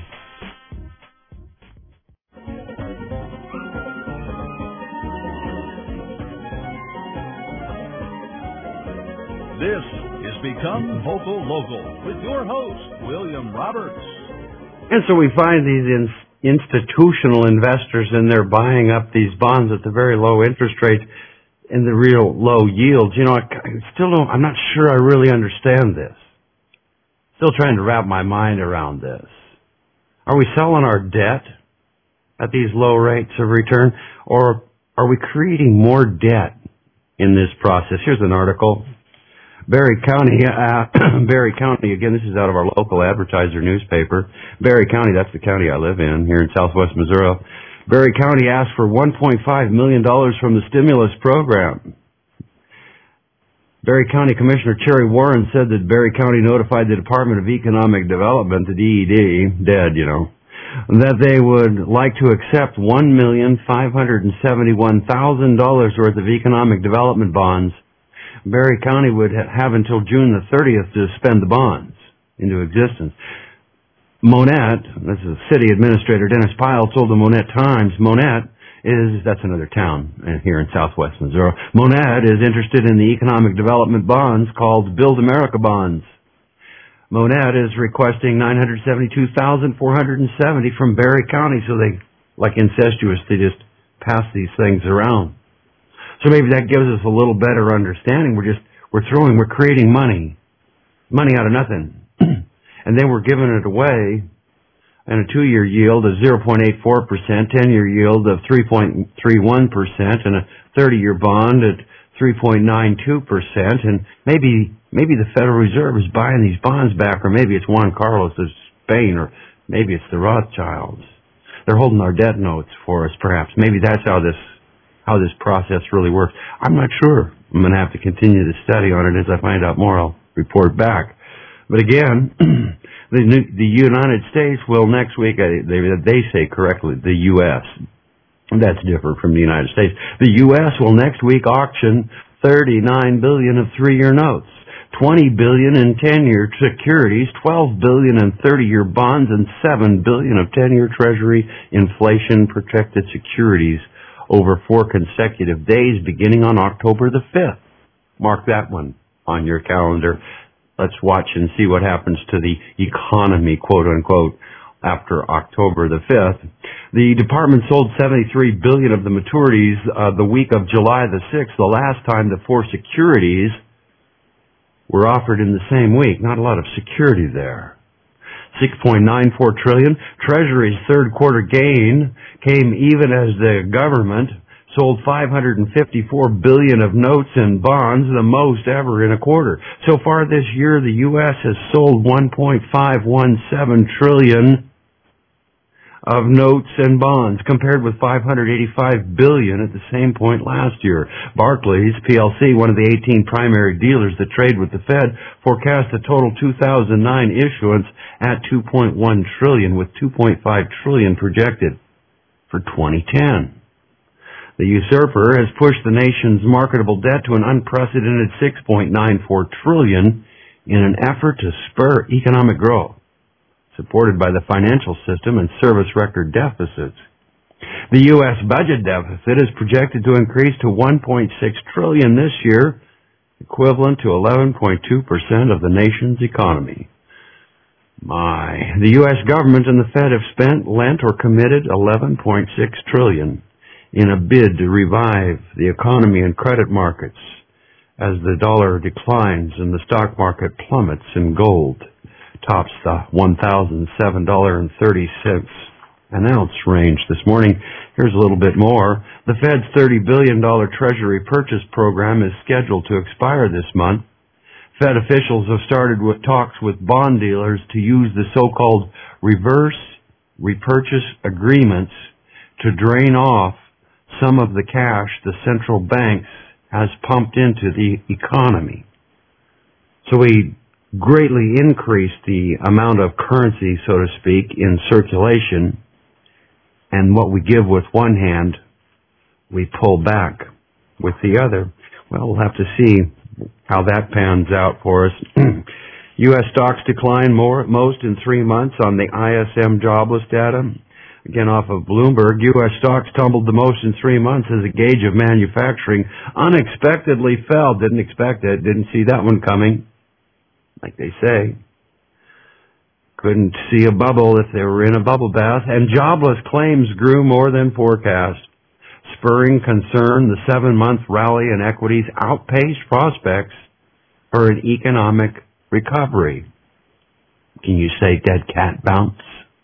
This is Become Vocal Local with your host, William Roberts. And so we find these in, institutional investors, and they're buying up these bonds at the very low interest rates and the real low yields. You know, I, I still don't, I'm not sure I really understand this. Still trying to wrap my mind around this. Are we selling our debt at these low rates of return, or are we creating more debt in this process? Here's an article. Barry County, uh, Barry County, again, this is out of our local advertiser newspaper. Barry County, that's the county I live in, here in southwest Missouri. Barry County asked for one point five million dollars from the stimulus program. Barry County Commissioner Cherry Warren said that Barry County notified the Department of Economic Development, the D E D, dead, you know, that they would like to accept one million five hundred seventy-one thousand dollars worth of economic development bonds. Barry County would have until June the thirtieth to spend the bonds into existence. Monette, this is city administrator Dennis Pyle, told the Monette Times, Monette is, that's another town here in southwest Missouri, Monette is interested in the economic development bonds called Build America bonds. Monette is requesting nine hundred seventy-two thousand four hundred seventy from Barry County, so they, like incestuous, they just pass these things around. So maybe that gives us a little better understanding. We're just, we're throwing, we're creating money, money out of nothing. And then we're giving it away in a two-year yield of zero point eight four percent, ten-year yield of three point three one percent, and a thirty-year bond at three point nine two percent. And maybe, maybe the Federal Reserve is buying these bonds back, or maybe it's Juan Carlos of Spain, or maybe it's the Rothschilds. They're holding our debt notes for us, perhaps. Maybe that's how this how this process really works. I'm not sure. I'm going to have to continue to study on it. As I find out more, I'll report back. But again, the, the United States will next week, they, they say correctly, the U S That's different from the United States. The U S will next week auction thirty-nine billion dollars of three-year notes, twenty billion dollars in ten-year securities, twelve billion dollars in thirty-year bonds, and seven billion dollars of ten-year Treasury inflation-protected securities over four consecutive days beginning on October the fifth. Mark that one on your calendar. Let's watch and see what happens to the economy, quote-unquote, after October the fifth. The department sold seventy-three billion dollars of the maturities uh, the week of July the sixth, the last time the four securities were offered in the same week. Not a lot of security there. six point nine four trillion dollars. Treasury's third quarter gain came even as the government sold five hundred fifty-four billion dollars of notes and bonds, the most ever in a quarter. So far this year, the U S has sold one point five one seven trillion dollars of notes and bonds, compared with five hundred eighty-five billion dollars at the same point last year. Barclays P L C, one of the eighteen primary dealers that trade with the Fed, forecast a total two thousand nine issuance at two point one trillion dollars, with two point five trillion dollars projected for twenty ten. The usurper has pushed the nation's marketable debt to an unprecedented six point nine four trillion dollars in an effort to spur economic growth, supported by the financial system and service record deficits. The U S budget deficit is projected to increase to one point six trillion dollars this year, equivalent to eleven point two percent of the nation's economy. My, the U S government and the Fed have spent, lent, or committed eleven point six trillion dollars in a bid to revive the economy and credit markets as the dollar declines and the stock market plummets and gold tops the one thousand seven dollars and thirty cents an ounce range this morning. Here's a little bit more. The Fed's thirty billion dollars Treasury purchase program is scheduled to expire this month. Fed officials have started with talks with bond dealers to use the so-called reverse repurchase agreements to drain off some of the cash the central banks has pumped into the economy. So we greatly increase the amount of currency, so to speak, in circulation, and what we give with one hand, we pull back with the other. Well, we'll have to see how that pans out for us. U S stocks declined more, most in three months on the I S M jobless data. Again, off of Bloomberg, U S stocks tumbled the most in three months as a gauge of manufacturing unexpectedly fell. Didn't expect it. Didn't see that one coming. Like they say, couldn't see a bubble if they were in a bubble bath. And jobless claims grew more than forecast, spurring concern. The seven-month rally in equities outpaced prospects for an economic recovery. Can you say dead cat bounce?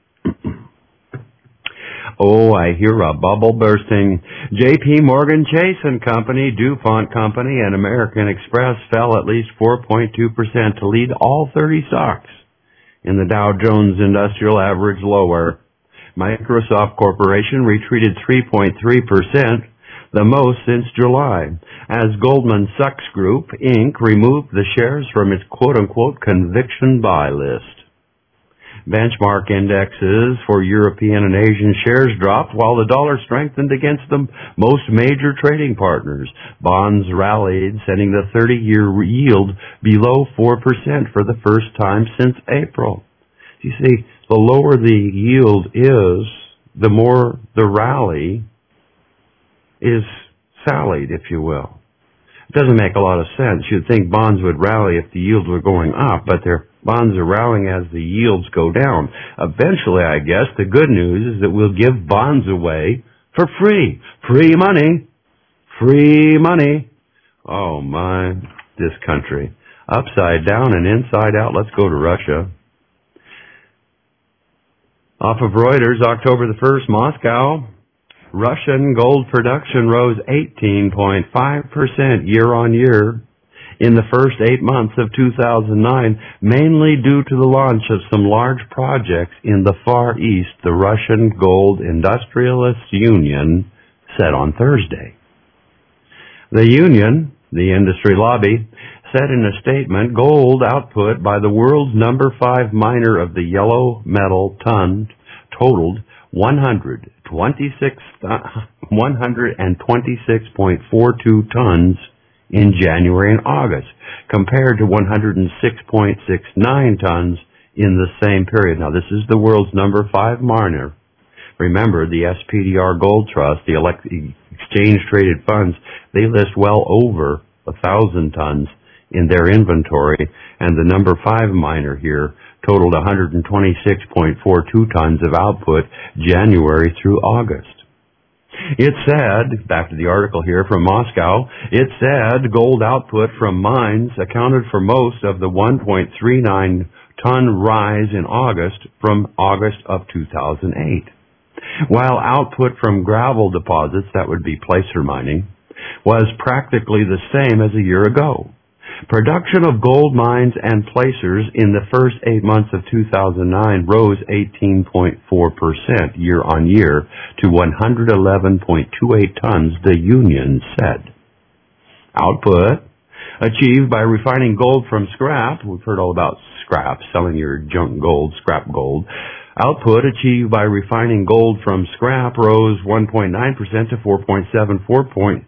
Oh, I hear a bubble bursting. J P Morgan Chase and Company, DuPont Company, and American Express fell at least four point two percent to lead all thirty stocks in the Dow Jones Industrial Average lower. Microsoft Corporation retreated three point three percent, the most since July, as Goldman Sachs Group, Incorporated removed the shares from its quote-unquote conviction buy list. Benchmark indexes for European and Asian shares dropped while the dollar strengthened against the most major trading partners. Bonds rallied, sending the thirty-year yield below four percent for the first time since April. You see, the lower the yield is, the more the rally is sallied, if you will. It doesn't make a lot of sense. You'd think bonds would rally if the yields were going up, but their bonds are rallying as the yields go down. Eventually, I guess, the good news is that we'll give bonds away for free. Free money. Free money. Oh, my, this country. Upside down and inside out. Let's go to Russia. Off of Reuters, October the first, Moscow. Russian gold production rose eighteen point five percent year on year in the first eight months of two thousand nine, mainly due to the launch of some large projects in the Far East, the Russian Gold Industrialists Union said on Thursday. The union The industry lobby said in a statement, gold output by the world's number five miner of the yellow metal ton totaled one hundred twenty-six point four two tons in January and August, compared to one hundred six point six nine tons in the same period. Now, this is the world's number five miner. Remember, the S P D R Gold Trust, the exchange-traded funds, they list well over a thousand tons in their inventory, and the number five miner here totaled one hundred twenty-six point four two tons of output January through August. It said, back to the article here from Moscow, it said gold output from mines accounted for most of the one point three nine ton rise in August from August of two thousand eight. While output from gravel deposits, that would be placer mining, was practically the same as a year ago. Production of gold mines and placers in the first eight months of two thousand nine rose eighteen point four percent year on year to one hundred eleven point two eight tons, the union said. Output achieved by refining gold from scrap, we've heard all about scrap, selling your junk gold, scrap gold. Output achieved by refining gold from scrap rose one point nine percent to four point seven four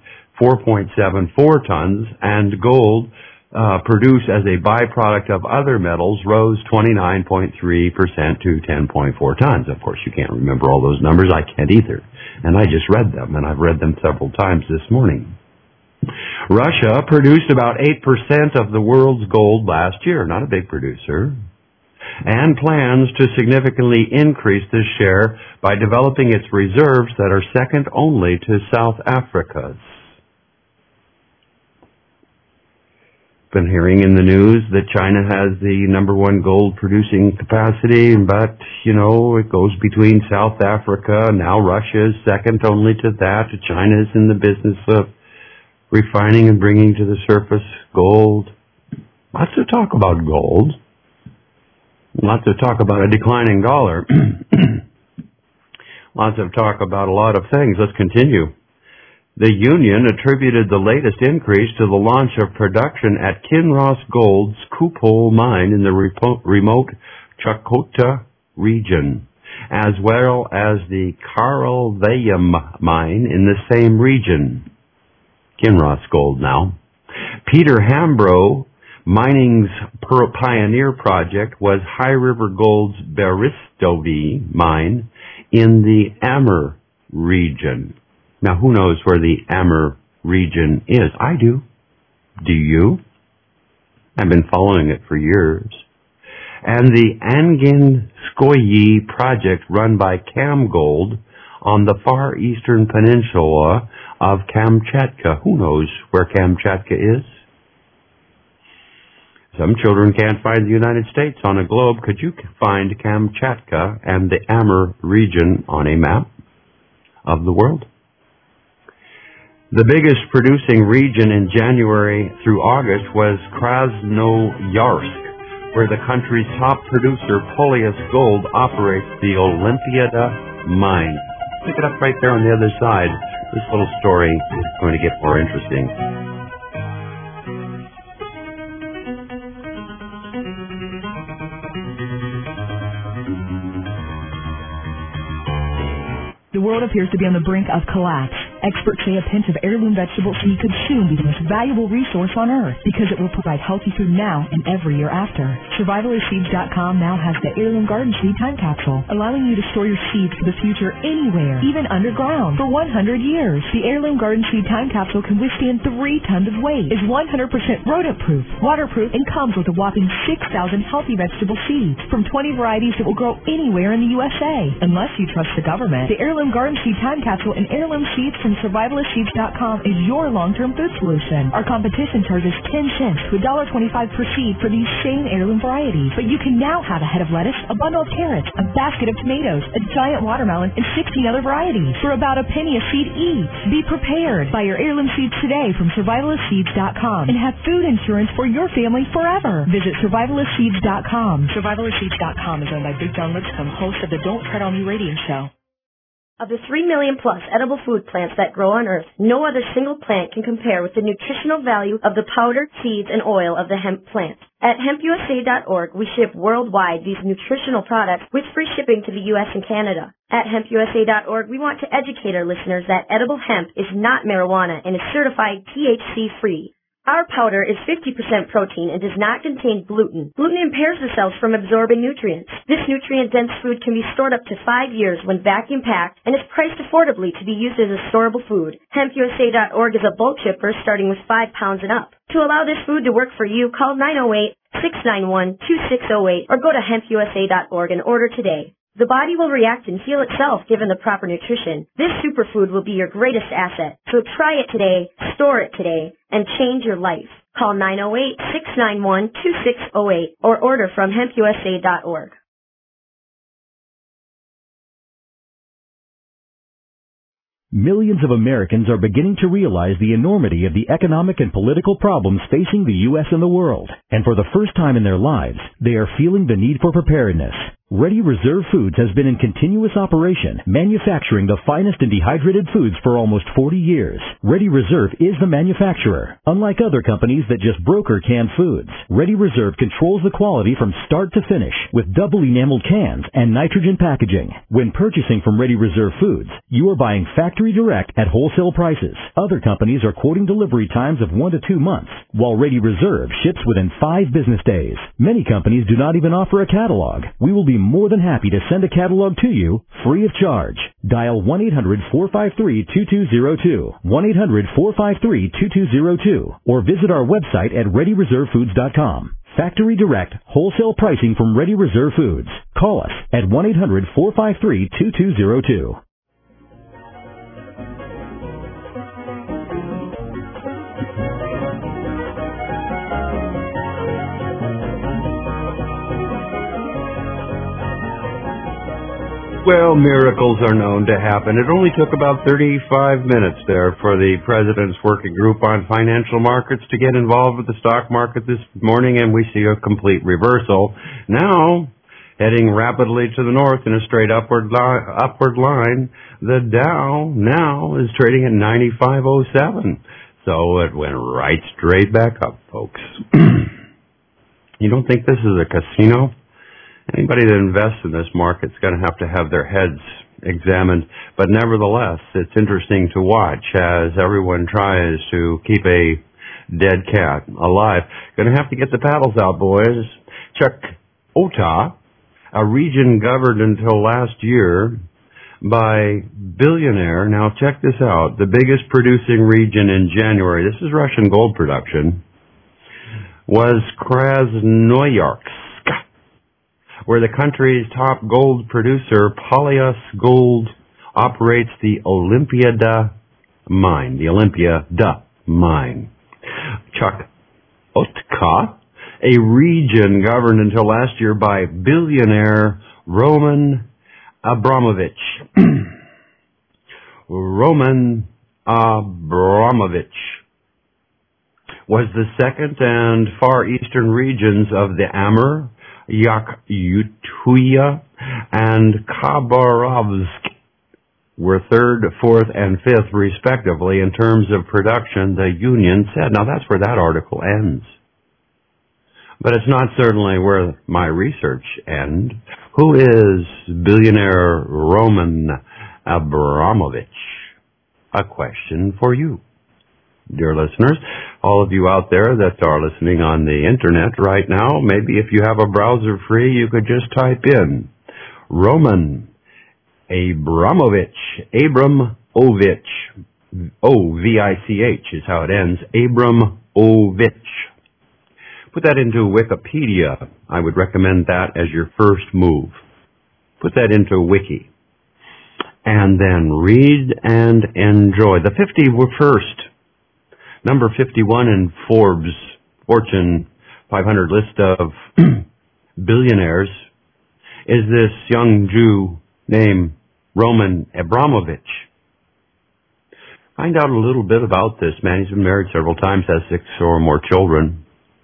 tons, and gold Uh, produced as a byproduct of other metals rose twenty-nine point three percent to ten point four tons. Of course, you can't remember all those numbers. I can't either. And I just read them, and I've read them several times this morning. Russia produced about eight percent of the world's gold last year, not a big producer, and plans to significantly increase this share by developing its reserves that are second only to South Africa's. Been hearing in the news that China has the number one gold producing capacity, but, you know, it goes between South Africa. Now Russia is second only to that. China is in the business of refining and bringing to the surface gold. Lots of talk about gold. Lots of talk about a declining dollar. Lots of talk about a lot of things. Let's continue. The union attributed the latest increase to the launch of production at Kinross Gold's Kupol mine in the remote Chakota region, as well as the Karlvayam mine in the same region. Kinross Gold now. Peter Hambro Mining's pioneer project was High River Gold's Beristovi mine in the Amur region. Now, who knows where the Amur region is? I do. Do you? I've been following it for years. And the Anginskoye project run by CamGold on the far eastern peninsula of Kamchatka. Who knows where Kamchatka is? Some children can't find the United States on a globe. Could you find Kamchatka and the Amur region on a map of the world? The biggest producing region in January through August was Krasnoyarsk, where the country's top producer, Polius Gold, operates the Olympiada mine. Pick it up right there on the other side. This little story is going to get more interesting. The world appears to be on the brink of collapse. Experts say a pinch of heirloom vegetable seed could soon be the most valuable resource on Earth because it will provide healthy food now and every year after. Survivalist Seeds dot com now has the Heirloom Garden Seed Time Capsule, allowing you to store your seeds for the future anywhere, even underground, for one hundred years. The Heirloom Garden Seed Time Capsule can withstand three tons of weight, is one hundred percent rodent-proof, waterproof, and comes with a whopping six thousand healthy vegetable seeds from twenty varieties that will grow anywhere in the U S A. Unless you trust the government, the Heirloom Garden Seed Time Capsule and heirloom seeds from Survivalist Seeds dot com is your long-term food solution. Our competition charges ten cents to one dollar twenty-five per seed for these same heirloom varieties. But you can now have a head of lettuce, a bundle of carrots, a basket of tomatoes, a giant watermelon, and sixteen other varieties for about a penny a seed each. Be prepared. Buy your heirloom seeds today from Survivalist Seeds dot com and have food insurance for your family forever. Visit Survivalist Seeds dot com. Survivalist Seeds dot com is owned by Big John Lipscomb, host of the Don't Tread on Me radio show. Of the three million plus edible food plants that grow on Earth, no other single plant can compare with the nutritional value of the powder, seeds, and oil of the hemp plant. At hemp U S A dot org, we ship worldwide these nutritional products with free shipping to the U S and Canada. At hemp U S A dot org, we want to educate our listeners that edible hemp is not marijuana and is certified T H C-free. Our powder is fifty percent protein and does not contain gluten. Gluten impairs the cells from absorbing nutrients. This nutrient-dense food can be stored up to five years when vacuum-packed and is priced affordably to be used as a storable food. hemp U S A dot org is a bulk shipper starting with five pounds and up. To allow this food to work for you, call nine oh eight, six nine one, two six oh eight or go to hemp U S A dot org and order today. The body will react and heal itself given the proper nutrition. This superfood will be your greatest asset. So try it today, store it today, and change your life. Call nine oh eight, six nine one, two six oh eight or order from hemp U S A dot org. Millions of Americans are beginning to realize the enormity of the economic and political problems facing the U S and the world. And for the first time in their lives, they are feeling the need for preparedness. Ready Reserve Foods has been in continuous operation, manufacturing the finest in dehydrated foods for almost forty years. Ready Reserve is the manufacturer. Unlike other companies that just broker canned foods, Ready Reserve controls the quality from start to finish with double enameled cans and nitrogen packaging. When purchasing from Ready Reserve Foods, you are buying factory direct at wholesale prices. Other companies are quoting delivery times of one to two months, while Ready Reserve ships within five business days. Many companies do not even offer a catalog. We will be more than happy to send a catalog to you free of charge. Dial one eight hundred, four five three, two two zero two, one eight hundred, four five three, two two zero two, or visit our website at ready reserve foods dot com. Factory direct, wholesale pricing from Ready Reserve Foods. Call us at one eight hundred, four five three, two two zero two. Well, miracles are known to happen. It only took about thirty-five minutes there for the President's Working Group on Financial Markets to get involved with the stock market this morning, and we see a complete reversal. Now, heading rapidly to the north in a straight upward, li- upward line, the Dow now is trading at ninety-five oh seven. So it went right straight back up, folks. You don't think this is a casino? Anybody that invests in this market is going to have to have their heads examined. But nevertheless, it's interesting to watch as everyone tries to keep a dead cat alive. Going to have to get the paddles out, boys. Chuck Utah, a region governed until last year by billionaire. Now check this out. The biggest producing region in January, this is Russian gold production, was Krasnoyarsk, where the country's top gold producer, Polyus Gold, operates the Olympiada mine, the Olympiada mine. Chukotka, a region governed until last year by billionaire Roman Abramovich. Roman Abramovich was the second and far eastern regions of the Amur, Yakutia, and Khabarovsk were third, fourth, and fifth, respectively, in terms of production, the Union said. Now, that's where that article ends. But it's not certainly where my research ends. Who is billionaire Roman Abramovich? A question for you, dear listeners. All of you out there that are listening on the internet right now, maybe if you have a browser free, you could just type in Roman Abramovich, Abramovich, O V I C H is how it ends, Abramovich. Put that into Wikipedia. I would recommend that as your first move. Put that into Wiki. And then read and enjoy. The fifty-first, number fifty-one in Forbes, Fortune five hundred list of billionaires, is this young Jew named Roman Abramovich. Find out a little bit about this man. He's been married several times, has six or more children.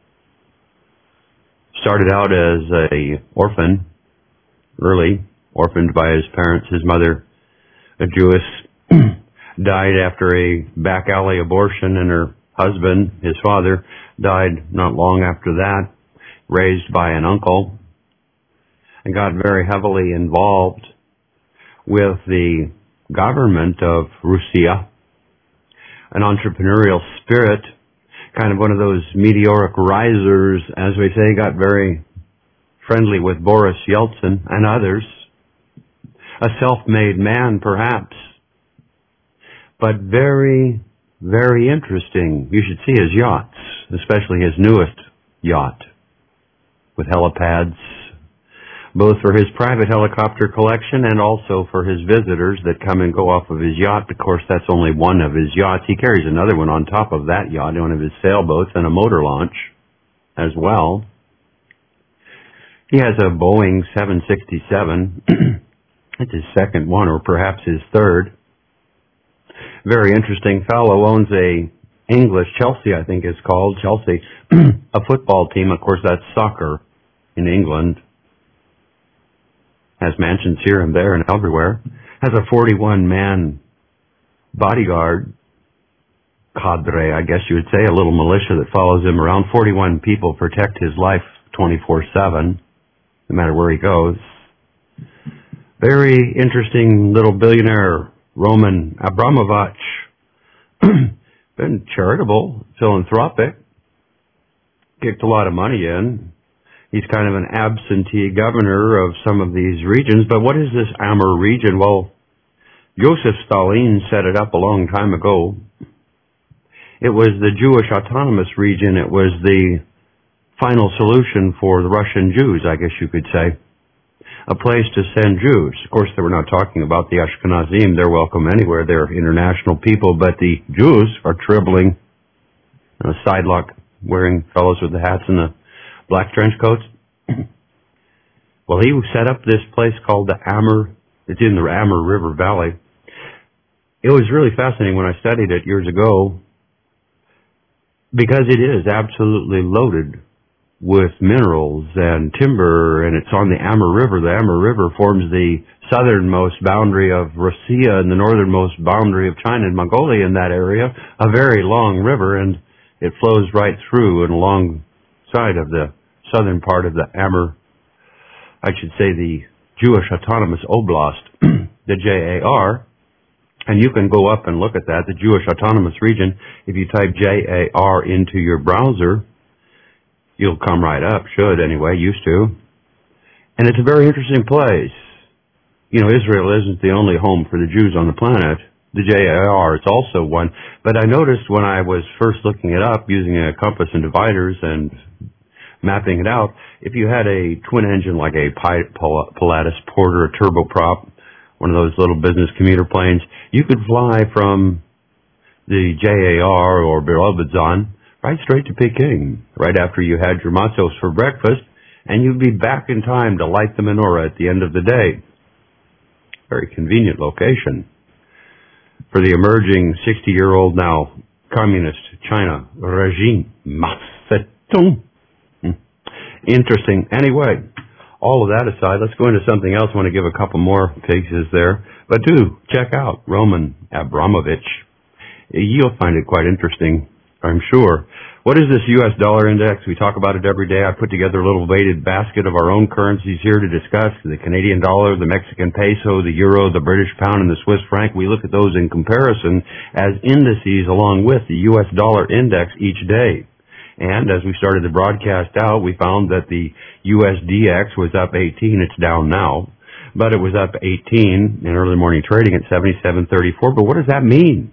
Started out as a orphan, early, orphaned by his parents. His mother a Jewess, died after a back alley abortion, and her husband, his father, died not long after that, raised by an uncle, and got very heavily involved with the government of Russia, an entrepreneurial spirit, kind of one of those meteoric risers, as we say, got very friendly with Boris Yeltsin and others. A self-made man, perhaps, but very, very interesting. You should see his yachts, especially his newest yacht, with helipads, both for his private helicopter collection and also for his visitors that come and go off of his yacht. Of course, that's only one of his yachts. He carries another one on top of that yacht, one of his sailboats, and a motor launch as well. He has a Boeing seven sixty-seven. It's his second one, or perhaps his third. Very interesting fellow. Owns a English, Chelsea I think it's called, Chelsea, a football team. Of course, that's soccer in England. Has mansions here and there and everywhere. Has a forty-one man bodyguard cadre, I guess you would say, a little militia that follows him around. forty-one people protect his life twenty-four seven, no matter where he goes. Very interesting little billionaire, Roman Abramovich. Been charitable, philanthropic, kicked a lot of money in. He's kind of an absentee governor of some of these regions. But what is this Amur region? Well, Joseph Stalin set it up a long time ago. It was the Jewish Autonomous Region. It was the final solution for the Russian Jews, I guess you could say. A place to send Jews. Of course, they were not talking about the Ashkenazim. They're welcome anywhere. They're international people. But the Jews are trembling on a sidelock, wearing fellows with the hats and the black trench coats. Well, he set up this place called the Amur. It's in the Amur River Valley. It was really fascinating when I studied it years ago, because it is absolutely loaded with minerals and timber, and it's on the Amur River. The Amur River forms the southernmost boundary of Russia and the northernmost boundary of China and Mongolia in that area, a very long river, and it flows right through and along side of the southern part of the Amur, I should say the Jewish Autonomous Oblast, the J A R, and you can go up and look at that, the Jewish Autonomous Region. If you type J A R into your browser, you'll come right up, should anyway, used to. And it's a very interesting place. You know, Israel isn't the only home for the Jews on the planet. The J A R is also one. But I noticed when I was first looking it up using a compass and dividers and mapping it out, if you had a twin engine like a Pilatus Porter, a turboprop, one of those little business commuter planes, you could fly from the J A R or Birobidzhan right straight to Peking, right after you had your matzos for breakfast, and you'd be back in time to light the menorah at the end of the day. Very convenient location for the emerging sixty-year-old now communist China regime. Mao Zedong. Interesting. Anyway, all of that aside, let's go into something else. I want to give a couple more pieces there. But do check out Roman Abramovich. You'll find it quite interesting, I'm sure. What is this U S dollar index? We talk about it every day. I put together a little weighted basket of our own currencies here to discuss. The Canadian dollar, the Mexican peso, the euro, the British pound, and the Swiss franc. We look at those in comparison as indices along with the U S dollar index each day. And as we started the broadcast out, we found that the U S D X was up eighteen. It's down now. But it was up eighteen in early morning trading at seventy-seven thirty-four. But what does that mean?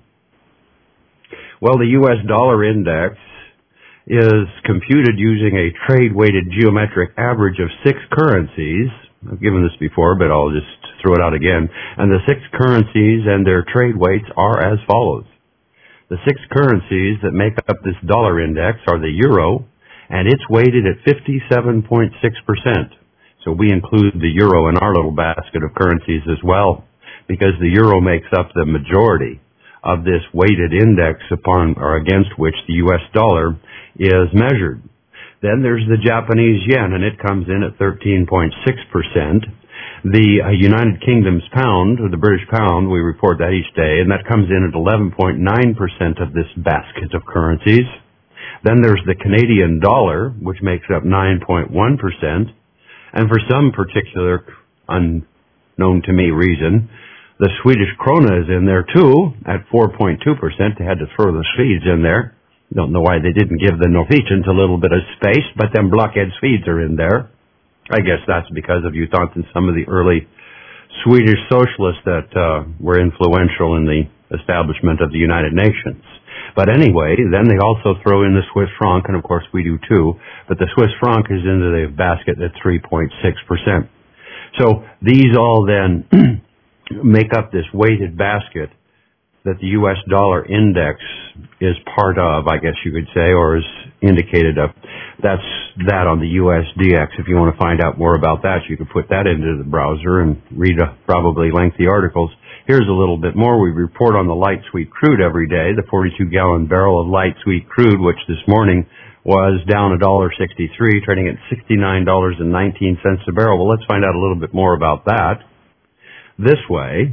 Well, the U S dollar index is computed using a trade-weighted geometric average of six currencies. I've given this before, but I'll just throw it out again. And the six currencies and their trade weights are as follows. The six currencies that make up this dollar index are the euro, and it's weighted at fifty-seven point six percent. So we include the euro in our little basket of currencies as well, because the euro makes up the majority of this weighted index upon or against which the U S dollar is measured. Then there's the Japanese yen, and it comes in at thirteen point six percent. The uh, United Kingdom's pound, or the British pound, we report that each day, and that comes in at eleven point nine percent of this basket of currencies. Then there's the Canadian dollar, which makes up nine point one percent. And for some particular unknown to me reason, the Swedish krona is in there too at four point two percent. They had to throw the Swedes in there. Don't know why they didn't give the Norwegians a little bit of space, but them blockhead Swedes are in there. I guess that's because of you thought in some of the early Swedish socialists that uh, were influential in the establishment of the United Nations. But anyway, then they also throw in the Swiss franc, and of course we do too, but the Swiss franc is into the basket at three point six percent. So these all then make up this weighted basket that the U S dollar index is part of, I guess you could say, or is indicated of. That's that on the U S D X. If you want to find out more about that, you can put that into the browser and read a probably lengthy articles. Here's a little bit more. We report on the light sweet crude every day, the forty-two gallon barrel of light sweet crude, which this morning was down one dollar sixty-three, trading at sixty-nine dollars and nineteen cents a barrel. Well, let's find out a little bit more about that. This way,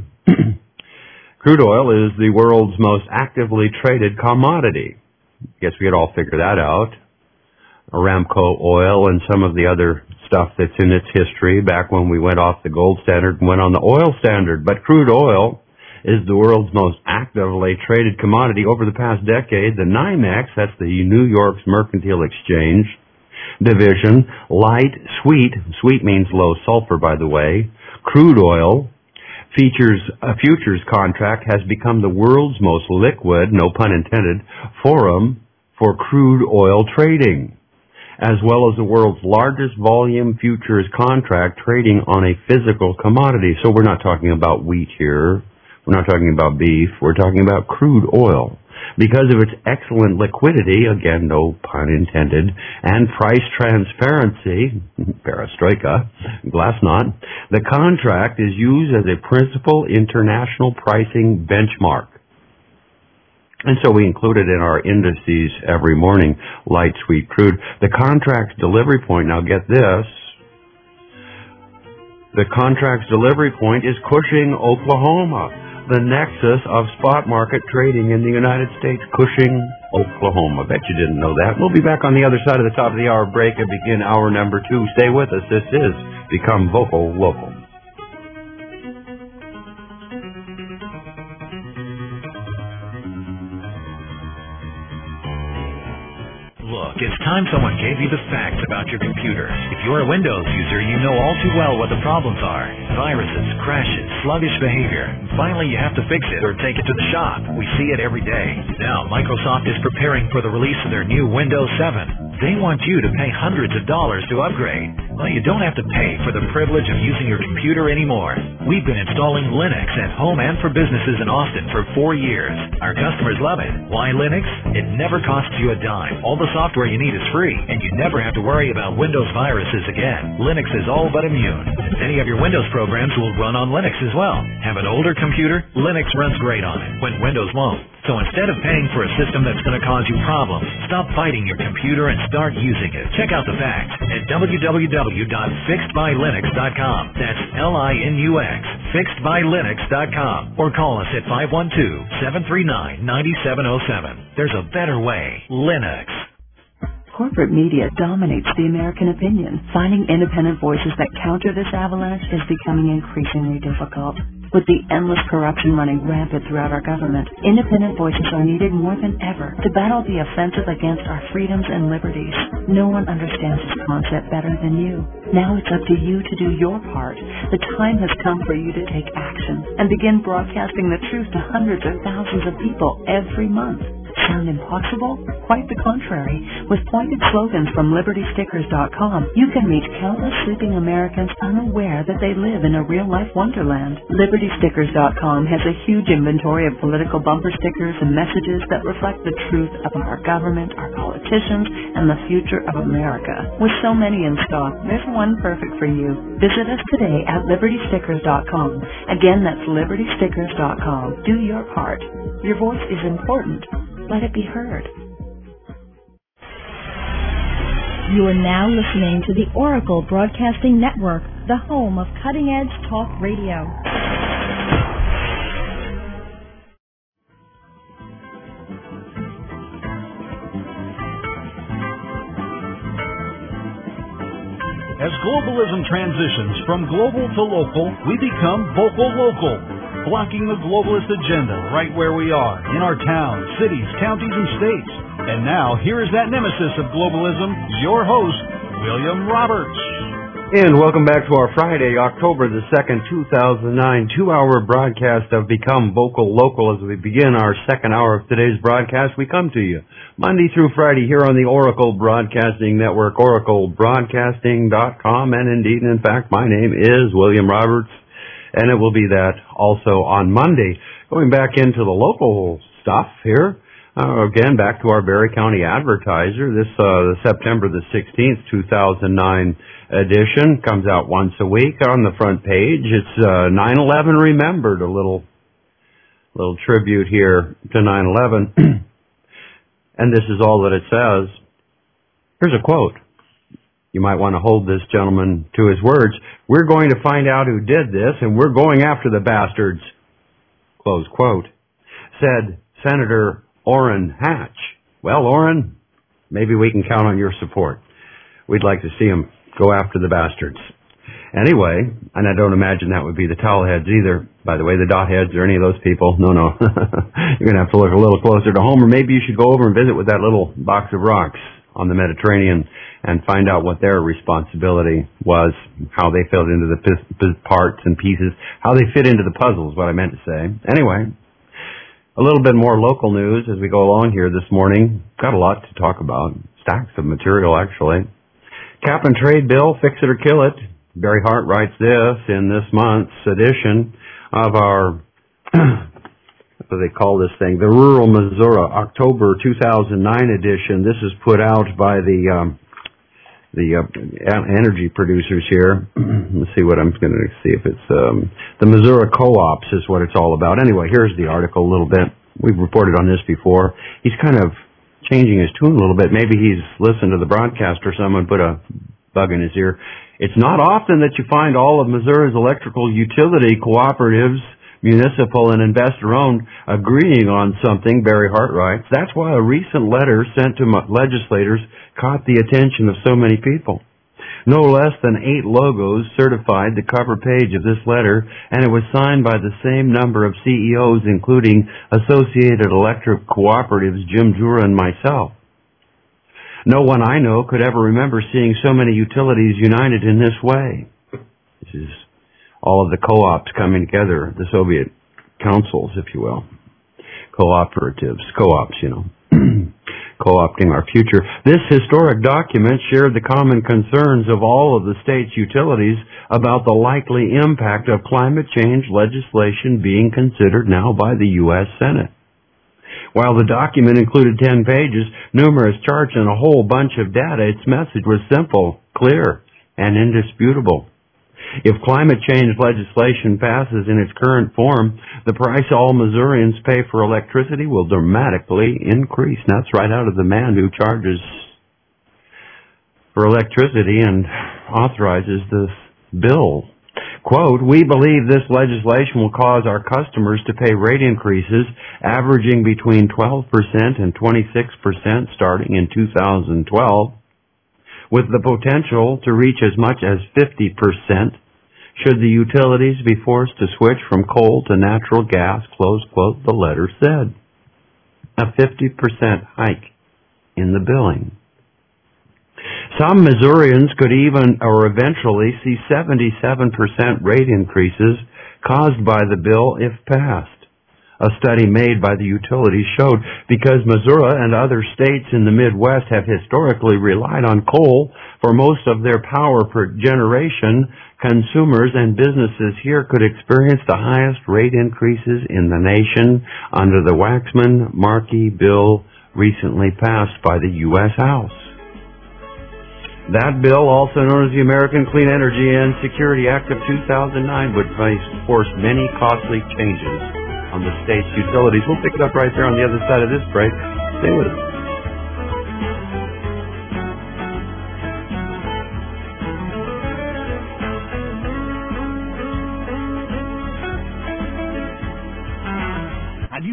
crude oil is the world's most actively traded commodity. Guess we could all figure that out. Aramco oil and some of the other stuff that's in its history back when we went off the gold standard and went on the oil standard. But crude oil is the world's most actively traded commodity over the past decade. The NYMEX, that's the New York's Mercantile Exchange division, light sweet, sweet means low sulfur by the way, crude oil features a futures contract has become the world's most liquid, no pun intended, forum for crude oil trading, as well as the world's largest volume futures contract trading on a physical commodity. So we're not talking about wheat here. We're not talking about beef. We're talking about crude oil. Because of its excellent liquidity, again, no pun intended, and price transparency, perestroika, glasnost, the contract is used as a principal international pricing benchmark. And so we include it in our indices every morning, light sweet crude. The contract's delivery point, now get this, the contract's delivery point is Cushing, Oklahoma, the nexus of spot market trading in the United States. Cushing, Oklahoma. Bet you didn't know that. We'll be back on the other side of the top of the hour break and begin hour number two. Stay with us. This is Become Vocal Local. Look, it's time someone gave you the facts about your computer. If you're a Windows user, you know all too well what the problems are. Viruses, crashes, sluggish behavior. Finally, you have to fix it or take it to the shop. We see it every day. Now, Microsoft is preparing for the release of their new Windows seven. They want you to pay hundreds of dollars to upgrade. Well, you don't have to pay for the privilege of using your computer anymore. We've been installing Linux at home and for businesses in Austin for four years. Our customers love it. Why Linux? It never costs you a dime. All the software you need is free, and you never have to worry about Windows viruses again. Linux is all but immune. Any of your Windows programs will run on Linux as well. Have an older computer? Linux runs great on it, when Windows won't. So instead of paying for a system that's going to cause you problems, stop fighting your computer and start using it. Check out the facts at w w w dot fixed by linux dot com. That's L I N U X, fixed by linux dot com. Or call us at five one two, seven three nine, nine seven zero seven. There's a better way. Linux. Corporate media dominates the American opinion. Finding independent voices that counter this avalanche is becoming increasingly difficult. With the endless corruption running rampant throughout our government, independent voices are needed more than ever to battle the offensive against our freedoms and liberties. No one understands this concept better than you. Now it's up to you to do your part. The time has come for you to take action and begin broadcasting the truth to hundreds or thousands of people every month. Sound impossible? Quite the contrary. With pointed slogans from liberty stickers dot com, you can reach countless sleeping Americans unaware that they live in a real-life wonderland. liberty stickers dot com has a huge inventory of political bumper stickers and messages that reflect the truth about our government, our politicians, and the future of America. With so many in stock, there's one perfect for you. Visit us today at liberty stickers dot com. Again, that's liberty stickers dot com. Do your part. Your voice is important. Let it be heard. You are now listening to the Oracle Broadcasting Network, the home of cutting-edge talk radio. As globalism transitions from global to local, we become vocal local, blocking the globalist agenda right where we are, in our towns, cities, counties, and states. And now, here is that nemesis of globalism, your host, William Roberts. And welcome back to our Friday, October the second, two thousand nine, two-hour broadcast of Become Vocal Local. As we begin our second hour of today's broadcast, we come to you Monday through Friday here on the Oracle Broadcasting Network, oracle broadcasting dot com. And indeed, in fact, my name is William Roberts, and it will be that also on Monday. Going back into the local stuff here, uh, again, back to our Barry County Advertiser. This uh, September the sixteenth, two thousand nine edition comes out once a week on the front page. It's uh, nine eleven remembered, a little little tribute here to nine eleven. And this is all that it says. Here's a quote. You might want to hold this gentleman to his words. We're going to find out who did this, and we're going after the bastards. Close quote. Said Senator Orrin Hatch. Well, Orrin, maybe we can count on your support. We'd like to see him go after the bastards. Anyway, and I don't imagine that would be the towel heads either. By the way, the dot heads or any of those people. No, no. You're going to have to look a little closer to home, or maybe you should go over and visit with that little box of rocks on the Mediterranean and find out what their responsibility was, how they filled into the p- p- parts and pieces, how they fit into the puzzle is what I meant to say. Anyway, a little bit more local news as we go along here this morning. Got a lot to talk about. Stacks of material, actually. Cap and trade bill, fix it or kill it. Barry Hart writes this in this month's edition of our, what do they call this thing, the Rural Missouri, October two thousand nine edition. This is put out by the um, the uh, energy producers here. Let's see what I'm going to see if it's um, the Missouri Co-ops is what it's all about. Anyway, here's the article a little bit. We've reported on this before. He's kind of changing his tune a little bit. Maybe he's listened to the broadcast or someone put a bug in his ear. It's not often that you find all of Missouri's electrical utility cooperatives, municipal and investor-owned, agreeing on something, Barry Hart writes. That's why a recent letter sent to legislators caught the attention of so many people. No less than eight logos certified the cover page of this letter, and it was signed by the same number of C E Os, including Associated Electric Cooperatives, Jim Jura, and myself. No one I know could ever remember seeing so many utilities united in this way. This is all of the co-ops coming together, the Soviet councils, if you will. Cooperatives, co-ops, you know. Co-opting our future. This historic document shared the common concerns of all of the state's utilities about the likely impact of climate change legislation being considered now by the U S Senate. While the document included ten pages, numerous charts, and a whole bunch of data, its message was simple, clear, and indisputable. If climate change legislation passes in its current form, the price all Missourians pay for electricity will dramatically increase. And that's right out of the man who charges for electricity and authorizes this bill. Quote, we believe this legislation will cause our customers to pay rate increases averaging between twelve percent and twenty-six percent starting in two thousand twelve, with the potential to reach as much as fifty percent should the utilities be forced to switch from coal to natural gas, close quote, the letter said. A fifty percent hike in the billing. Some Missourians could even or eventually see seventy-seven percent rate increases caused by the bill if passed. A study made by the utilities showed because Missouri and other states in the Midwest have historically relied on coal for most of their power per generation, consumers and businesses here could experience the highest rate increases in the nation under the Waxman-Markey bill recently passed by the U S House. That bill, also known as the American Clean Energy and Security Act of two thousand nine, would force many costly changes on the state's utilities. We'll pick it up right there on the other side of this break. Stay with us.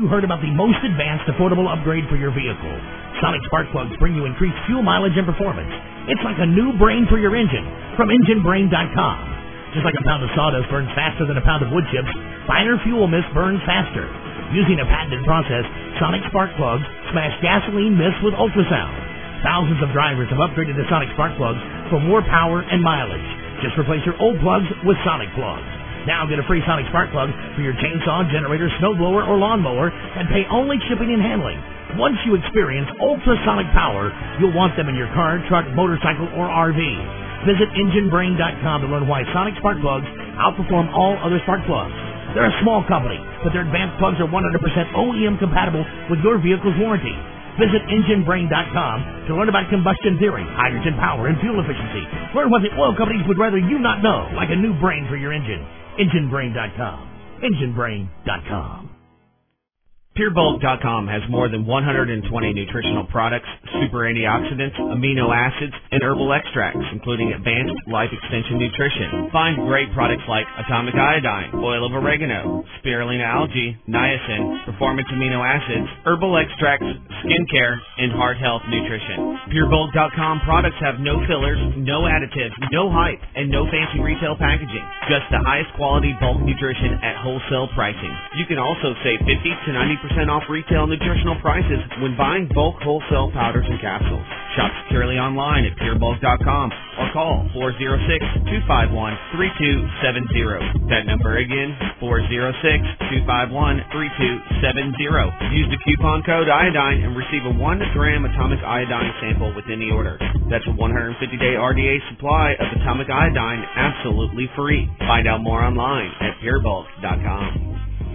you heard about the most advanced affordable upgrade for your vehicle? Sonic spark plugs bring you increased fuel mileage and performance. It's like a new brain for your engine from engine brain dot com. Just like a pound of sawdust burns faster than a pound of wood chips, finer fuel mist burns faster. Using a patented process, Sonic spark plugs smash gasoline mist with ultrasound. Thousands of drivers have upgraded to Sonic spark plugs for more power and mileage. Just replace your old plugs with Sonic plugs. Now get a free Sonic spark plug for your chainsaw, generator, snowblower, or lawnmower and pay only shipping and handling. Once you experience ultrasonic power, you'll want them in your car, truck, motorcycle, or R V. Visit engine brain dot com to learn why Sonic spark plugs outperform all other spark plugs. They're a small company, but their advanced plugs are one hundred percent O E M compatible with your vehicle's warranty. Visit engine brain dot com to learn about combustion theory, hydrogen power, and fuel efficiency. Learn what the oil companies would rather you not know, like a new brain for your engine. engine brain dot com. engine brain dot com. Pure Bulk dot com has more than one hundred twenty nutritional products, super antioxidants, amino acids, and herbal extracts, including advanced life extension nutrition. Find great products like atomic iodine, oil of oregano, spirulina algae, niacin, performance amino acids, herbal extracts, skincare, and heart health nutrition. Pure Bulk dot com products have no fillers, no additives, no hype, and no fancy retail packaging. Just the highest quality bulk nutrition at wholesale pricing. You can also save fifty to ninety percent off retail nutritional prices when buying bulk wholesale powders and capsules. Shop securely online at Pure Bulk dot com or call four oh six, two five one, three two seven zero. That number again, four oh six, two five one, three two seven zero. Use the coupon code iodine and receive a one gram atomic iodine sample with any order. That's a one hundred fifty day R D A supply of atomic iodine absolutely free. Find out more online at Pure Bulk dot com.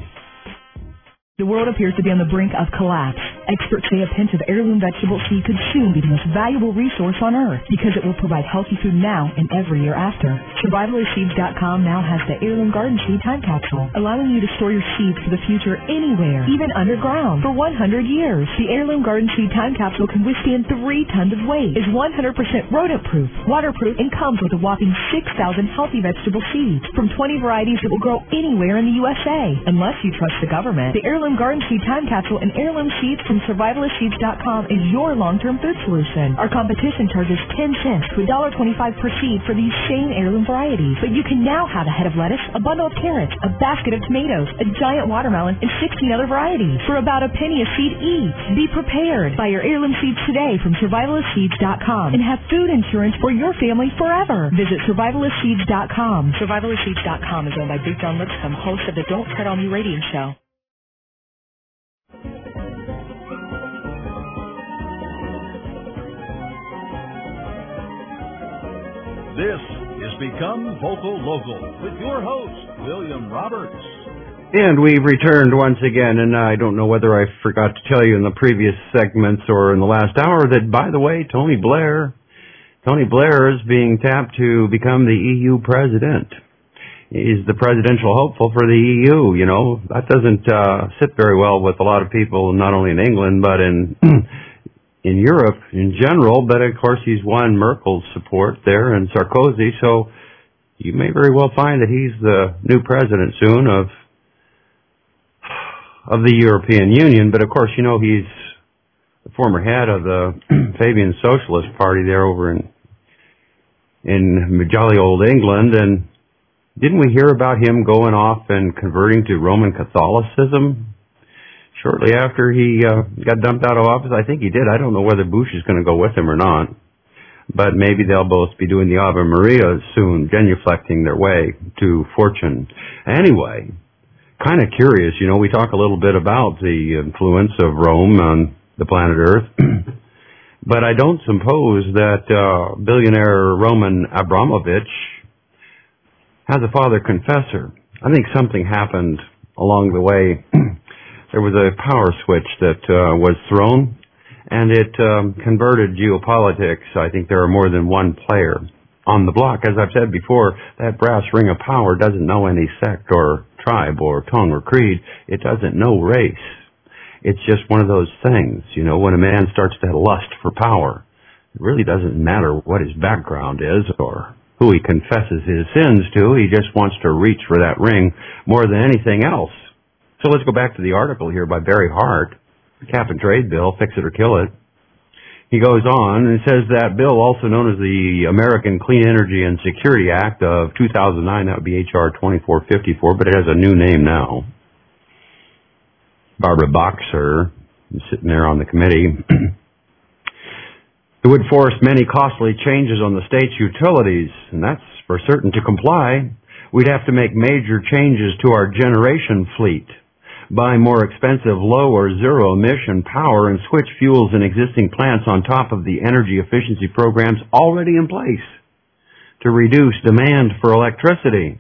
The world appears to be on the brink of collapse. Experts say a pinch of heirloom vegetable seed could soon be the most valuable resource on Earth because it will provide healthy food now and every year after. Survivalist Seeds dot com now has the Heirloom Garden Seed Time Capsule, allowing you to store your seeds for the future anywhere, even underground, for one hundred years. The Heirloom Garden Seed Time Capsule can withstand three tons of weight, is one hundred percent rodent-proof, waterproof, and comes with a whopping six thousand healthy vegetable seeds from twenty varieties that will grow anywhere in the U S A. Unless you trust the government, the Heirloom Garden Seed Time Capsule and heirloom seeds from Survivalist Seeds dot com is your long-term food solution. Our competition charges ten cents to one dollar twenty-five per seed for these same heirloom varieties. But you can now have a head of lettuce, a bundle of carrots, a basket of tomatoes, a giant watermelon, and sixteen other varieties for about a penny a seed each. Be prepared. Buy your heirloom seeds today from Survivalist Seeds dot com and have food insurance for your family forever. Visit Survivalist Seeds dot com. Survivalist Seeds dot com is owned by Big John Lipscomb, host of the Don't Tread on Me radio show. This is Become Vocal Local with your host, William Roberts. And we've returned once again, and I don't know whether I forgot to tell you in the previous segments or in the last hour that, by the way, Tony Blair, Tony Blair is being tapped to become the E U president. He's the presidential hopeful for the E U, you know. That doesn't uh, sit very well with a lot of people, not only in England, but in in Europe in general. But, of course, he's won Merkel's support there and Sarkozy, so you may very well find that he's the new president soon of of the European Union. But, of course, you know, he's the former head of the Fabian Socialist Party there over in in jolly old England, and didn't we hear about him going off and converting to Roman Catholicism shortly after he uh, got dumped out of office? I think he did. I don't know whether Bush is going to go with him or not, but maybe they'll both be doing the Ave Maria soon, genuflecting their way to fortune. Anyway, kind of curious, you know, we talk a little bit about the influence of Rome on the planet Earth, but I don't suppose that uh, billionaire Roman Abramovich has a father confessor. I think something happened along the way. There was a power switch that uh, was thrown, and it um, converted geopolitics. I think there are more than one player on the block. As I've said before, that brass ring of power doesn't know any sect or tribe or tongue or creed. It doesn't know race. It's just one of those things, you know, when a man starts to lust for power, it really doesn't matter what his background is or who he confesses his sins to. He just wants to reach for that ring more than anything else. So let's go back to the article here by Barry Hart, the cap and trade bill, fix it or kill it. He goes on and says that bill, also known as the American Clean Energy and Security Act of two thousand nine, that would be H R twenty-four fifty-four, but it has a new name now. Barbara Boxer, sitting there on the committee. It would force many costly changes on the state's utilities, and that's for certain. To comply, we'd have to make major changes to our generation fleet, buy more expensive low or zero emission power, and switch fuels in existing plants on top of the energy efficiency programs already in place to reduce demand for electricity.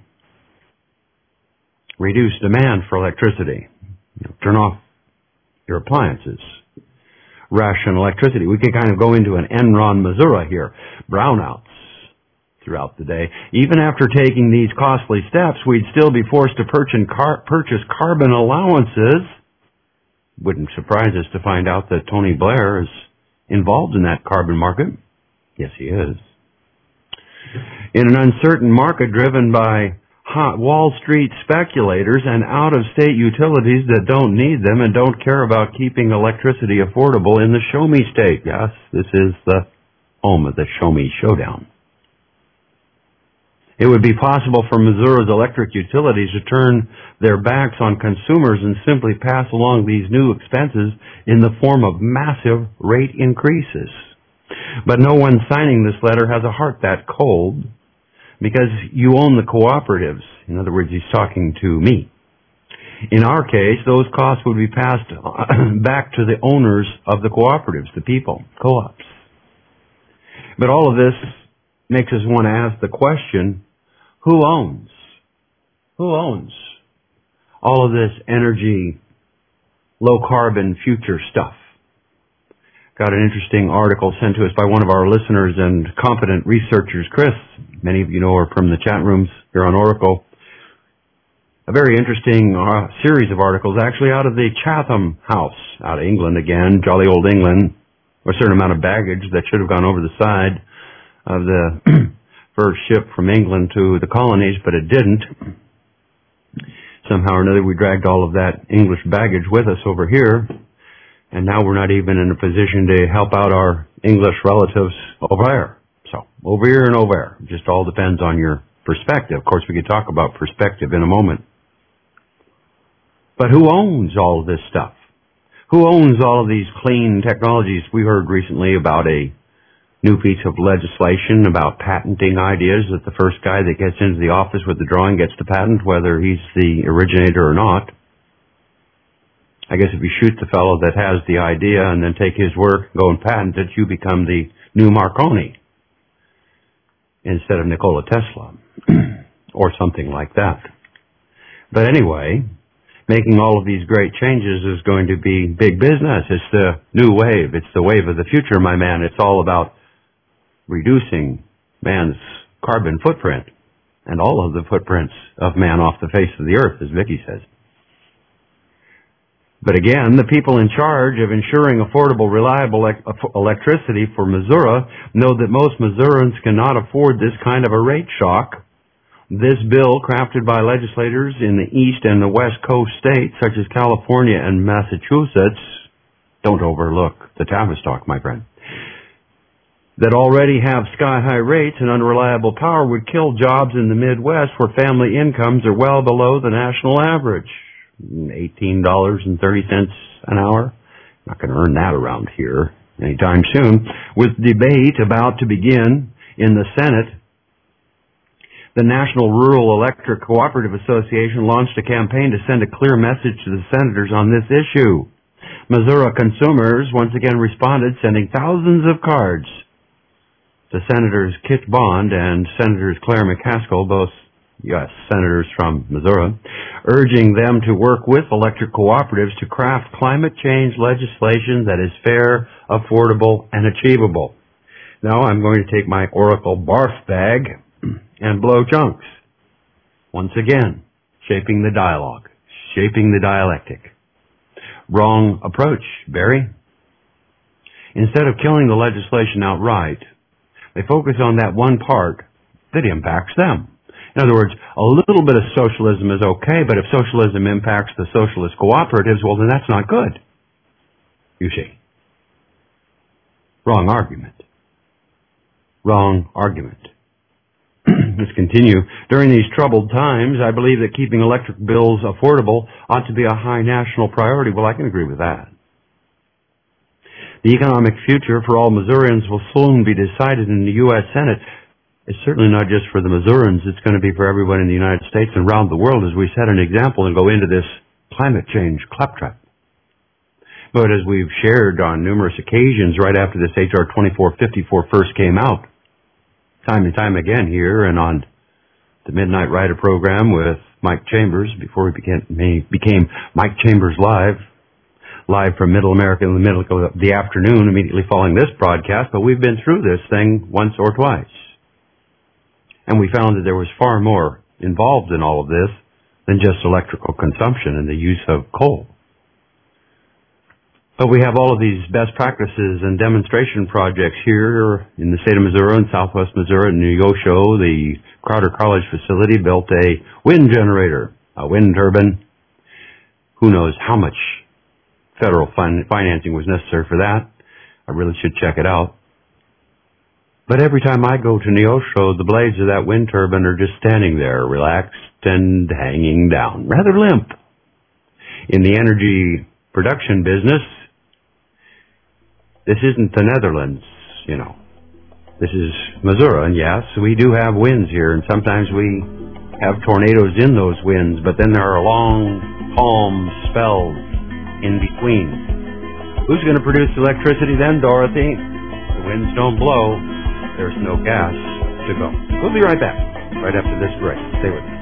Reduce demand for electricity. You know, turn off your appliances. Ration electricity. We could kind of go into an Enron, Missouri here. Brownouts throughout the day. Even after taking these costly steps, we'd still be forced to purchase carbon allowances. Wouldn't surprise us to find out that Tony Blair is involved in that carbon market. Yes, he is. In an uncertain market driven by hot Wall Street speculators and out-of-state utilities that don't need them and don't care about keeping electricity affordable in the Show Me State. Yes, this is the home of the Show Me Showdown. It would be possible for Missouri's electric utilities to turn their backs on consumers and simply pass along these new expenses in the form of massive rate increases. But no one signing this letter has a heart that cold, because you own the cooperatives. In other words, he's talking to me. In our case, those costs would be passed back to the owners of the cooperatives, the people, co-ops. But all of this makes us want to ask the question, who owns? Who owns all of this energy, low-carbon future stuff? Got an interesting article sent to us by one of our listeners and competent researchers, Chris. Many of you know her from the chat rooms here on Oracle. A very interesting uh, series of articles, actually out of the Chatham House, out of England again, jolly old England. A certain amount of baggage that should have gone over the side of the first ship from England to the colonies, but it didn't. Somehow or another, we dragged all of that English baggage with us over here, and now we're not even in a position to help out our English relatives over there. So, over here and over there. It just all depends on your perspective. Of course, we could talk about perspective in a moment. But who owns all of this stuff? Who owns all of these clean technologies? We heard recently about a new piece of legislation about patenting ideas, that the first guy that gets into the office with the drawing gets the patent, whether he's the originator or not. I guess if you shoot the fellow that has the idea and then take his work, go and patent it, you become the new Marconi instead of Nikola Tesla or something like that. But anyway, making all of these great changes is going to be big business. It's the new wave. It's the wave of the future, my man. It's all about reducing man's carbon footprint and all of the footprints of man off the face of the earth, as Vicki says. But again, the people in charge of ensuring affordable, reliable electricity for Missouri know that most Missourians cannot afford this kind of a rate shock. This bill, crafted by legislators in the East and the West Coast states, such as California and Massachusetts, don't overlook the Tavistock, my friend, that already have sky-high rates and unreliable power, would kill jobs in the Midwest where family incomes are well below the national average. eighteen dollars and thirty cents an hour. Not going to earn that around here anytime soon. With debate about to begin in the Senate, the National Rural Electric Cooperative Association launched a campaign to send a clear message to the senators on this issue. Missouri consumers once again responded, sending thousands of cards to Senators Kit Bond and Senators Claire McCaskill, both U S senators from Missouri, urging them to work with electric cooperatives to craft climate change legislation that is fair, affordable, and achievable. Now I'm going to take my Oracle barf bag and blow chunks. Once again, shaping the dialogue, shaping the dialectic. Wrong approach, Barry. Instead of killing the legislation outright, they focus on that one part that impacts them. In other words, a little bit of socialism is okay, but if socialism impacts the socialist cooperatives, well, then that's not good. You see. Wrong argument. Wrong argument. Let's continue. During these troubled times, I believe that keeping electric bills affordable ought to be a high national priority. Well, I can agree with that. The economic future for all Missourians will soon be decided in the U S Senate. It's certainly not just for the Missourians. It's going to be for everyone in the United States and around the world as we set an example and go into this climate change claptrap. But as we've shared on numerous occasions right after this H R twenty-four fifty-four first came out, time and time again here and on the Midnight Rider program with Mike Chambers before he became, became Mike Chambers Live, live from Middle America in the middle of the afternoon immediately following this broadcast, but we've been through this thing once or twice. And we found that there was far more involved in all of this than just electrical consumption and the use of coal. But we have all of these best practices and demonstration projects here in the state of Missouri and southwest Missouri in Neosho. The Crowder College facility built a wind generator, a wind turbine. Who knows how much federal fin- financing was necessary for that. I really should check it out. But every time I go to Neosho, the blades of that wind turbine are just standing there, relaxed and hanging down, rather limp. In the energy production business, this isn't the Netherlands, you know. This is Missouri, and yes, we do have winds here, and sometimes we have tornadoes in those winds, but then there are long, calm spells in between. Who's going to produce electricity then, Dorothy? The winds don't blow. There's no gas to go. We'll be right back, right after this break. Stay with me.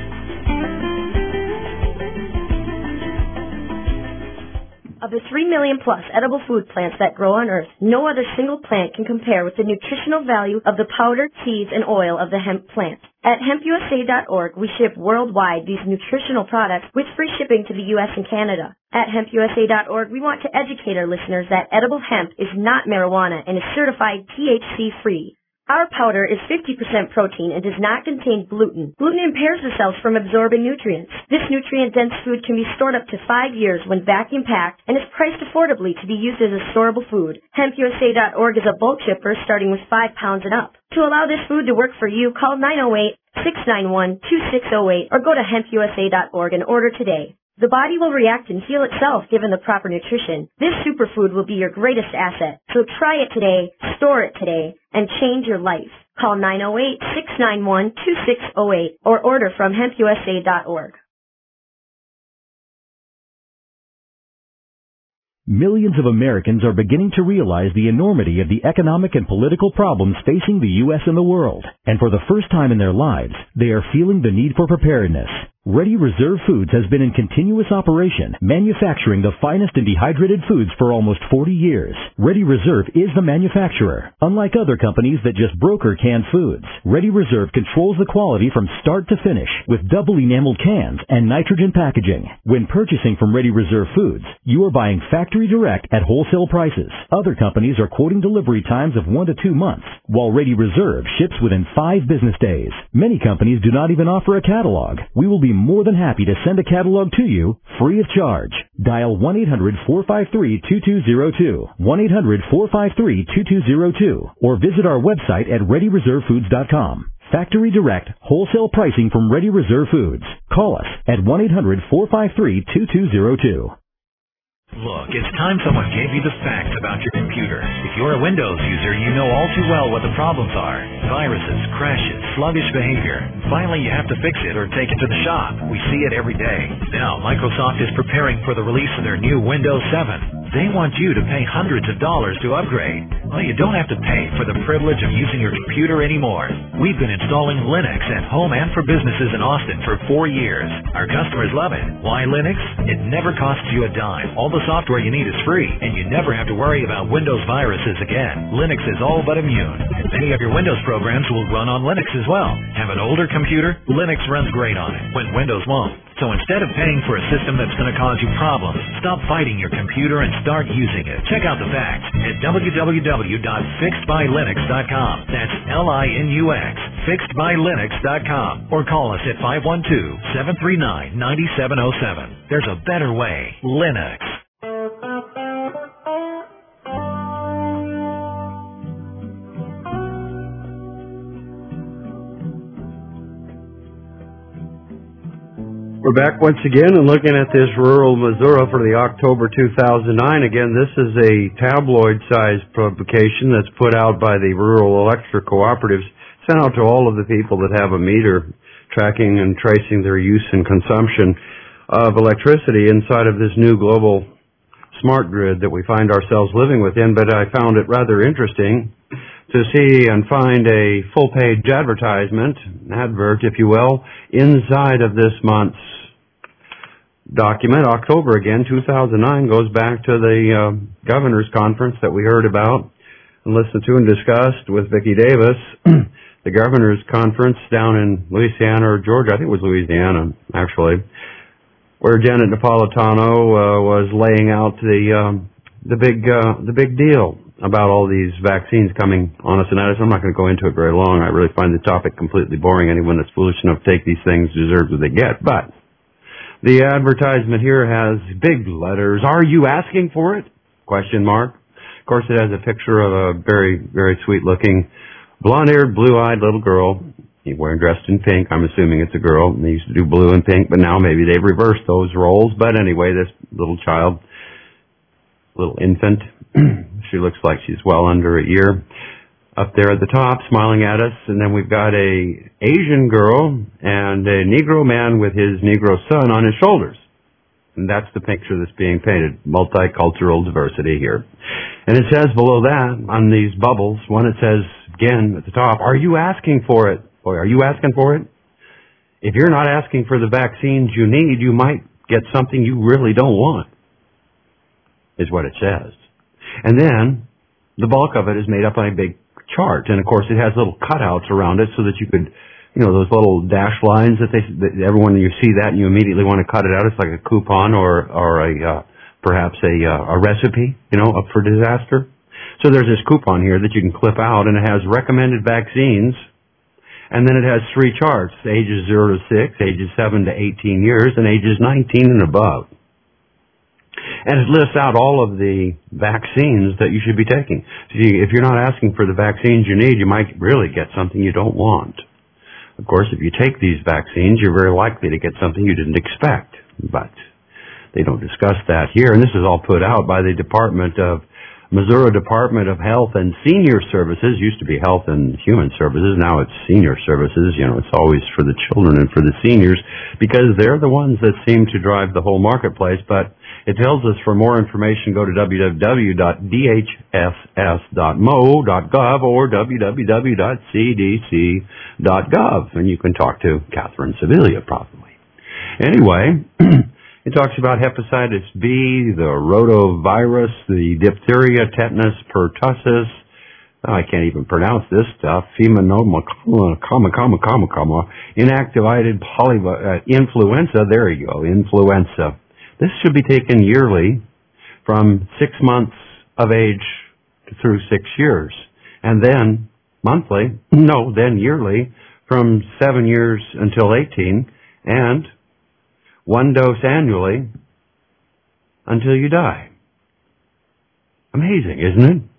Of the three million plus edible food plants that grow on Earth, no other single plant can compare with the nutritional value of the powder, seeds, and oil of the hemp plant. At hemp U S A dot org, we ship worldwide these nutritional products with free shipping to the U S and Canada. At hemp U S A dot org, we want to educate our listeners that edible hemp is not marijuana and is certified T H C-free. Our powder is fifty percent protein and does not contain gluten. Gluten impairs the cells from absorbing nutrients. This nutrient-dense food can be stored up to five years when vacuum-packed and is priced affordably to be used as a storable food. hemp U S A dot org is a bulk shipper starting with five pounds and up. To allow this food to work for you, call nine oh eight, six nine one, two six oh eight or go to hemp U S A dot org and order today. The body will react and heal itself given the proper nutrition. This superfood will be your greatest asset. So try it today, store it today, and change your life. Call nine oh eight, six nine one, two six oh eight or order from hemp U S A dot org. Millions of Americans are beginning to realize the enormity of the economic and political problems facing the U S and the world. And for the first time in their lives, they are feeling the need for preparedness. Ready Reserve Foods has been in continuous operation, manufacturing the finest in dehydrated foods for almost forty years. Ready Reserve is the manufacturer. Unlike other companies that just broker canned foods, Ready Reserve controls the quality from start to finish with double enameled cans and nitrogen packaging. When purchasing from Ready Reserve Foods, you are buying factory direct at wholesale prices. Other companies are quoting delivery times of one to two months, while Ready Reserve ships within five business days. Many companies do not even offer a catalog. We will be more than happy to send a catalog to you free of charge. Dial one eight hundred, four five three, two two zero two, one eight hundred, four five three, two two zero two, or visit our website at ready reserve foods dot com. Factory direct, wholesale pricing from Ready Reserve Foods. Call us at one eight hundred, four five three, two two zero two. Look, it's time someone gave you the facts about your computer. If you're a Windows user, you know all too well what the problems are. Viruses, crashes, sluggish behavior. Finally, you have to fix it or take it to the shop. We see it every day. Now, Microsoft is preparing for the release of their new Windows seven. They want you to pay hundreds of dollars to upgrade. Well, you don't have to pay for the privilege of using your computer anymore. We've been installing Linux at home and for businesses in Austin for four years. Our customers love it. Why Linux? It never costs you a dime. All the software you need is free, and you never have to worry about Windows viruses again. Linux is all but immune, and many of your Windows programs will run on Linux as well. Have an older computer? Linux runs great on it when Windows won't. So instead of paying for a system that's going to cause you problems, stop fighting your computer and start using it. Check out the facts at w w w dot fixed by linux dot com. That's L I N U X, fixed by linux dot com. Or call us at five one two, seven three nine, nine seven zero seven. There's a better way. Linux. We're back once again and looking at this rural Missouri for the October two thousand nine. Again, this is a tabloid-sized publication that's put out by the Rural Electric Cooperatives, sent out to all of the people that have a meter tracking and tracing their use and consumption of electricity inside of this new global smart grid that we find ourselves living within. But I found it rather interesting to see and find a full-page advertisement, advert, if you will, inside of this month's document. October again, two thousand nine, goes back to the uh, governor's conference that we heard about and listened to and discussed with Vicki Davis. The governor's conference down in Louisiana or Georgia, I think it was Louisiana, actually, where Janet Napolitano uh, was laying out the um, the big uh, the big deal about all these vaccines coming on us and at us. I'm not going to go into it very long. I really find the topic completely boring. Anyone that's foolish enough to take these things deserves what they get. But the advertisement here has big letters. Are you asking for it? Question mark. Of course, it has a picture of a very, very sweet-looking, blonde-haired, blue-eyed little girl. He's wearing dressed in pink. I'm assuming it's a girl. They used to do blue and pink, but now maybe they've reversed those roles. But anyway, this little child, little infant, she looks like she's well under a year, up there at the top, smiling at us. And then we've got a Asian girl and a Negro man with his Negro son on his shoulders. And that's the picture that's being painted. Multicultural diversity here. And it says below that, on these bubbles, one it says, again, at the top, are you asking for it? Boy, are you asking for it? If you're not asking for the vaccines you need, you might get something you really don't want, is what it says. And then the bulk of it is made up on a big chart. And, of course, it has little cutouts around it so that you could, you know, those little dash lines that they, that everyone, you see that and you immediately want to cut it out. It's like a coupon or, or a, uh, perhaps a, uh, a recipe, you know, up for disaster. So there's this coupon here that you can clip out, and it has recommended vaccines. And then it has three charts, ages zero to six, ages seven to eighteen years, and ages nineteen and above. And it lists out all of the vaccines that you should be taking. If you're not asking for the vaccines you need, you might really get something you don't want. Of course, if you take these vaccines, you're very likely to get something you didn't expect. But they don't discuss that here. And this is all put out by the Department of Missouri Department of Health and Senior Services. Used to be Health and Human Services. Now it's Senior Services. You know, it's always for the children and for the seniors because they're the ones that seem to drive the whole marketplace. But it tells us for more information, go to w w w dot d h s s dot m o dot gov or w w w dot c d c dot gov. And you can talk to Catherine Sevilla probably. Anyway, it talks about hepatitis B, the rotavirus, the diphtheria, tetanus, pertussis. Oh, I can't even pronounce this stuff. Pneumonia, comma, comma, comma, comma, inactivated poly, uh, influenza. There you go, influenza. This should be taken yearly from six months of age through six years. And then monthly, no, then yearly from seven years until eighteen, and one dose annually until you die. Amazing, isn't it?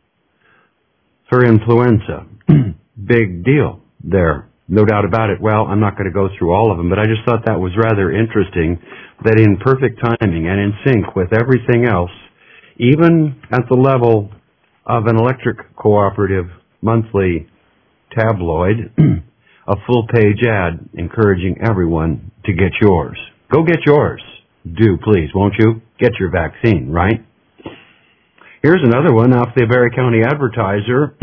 For influenza. Big deal there. No doubt about it. Well, I'm not going to go through all of them, but I just thought that was rather interesting that in perfect timing and in sync with everything else, even at the level of an electric cooperative monthly tabloid, a full-page ad encouraging everyone to get yours. Go get yours. Do, please, won't you? Get your vaccine, right? Here's another one off the Barry County Advertiser.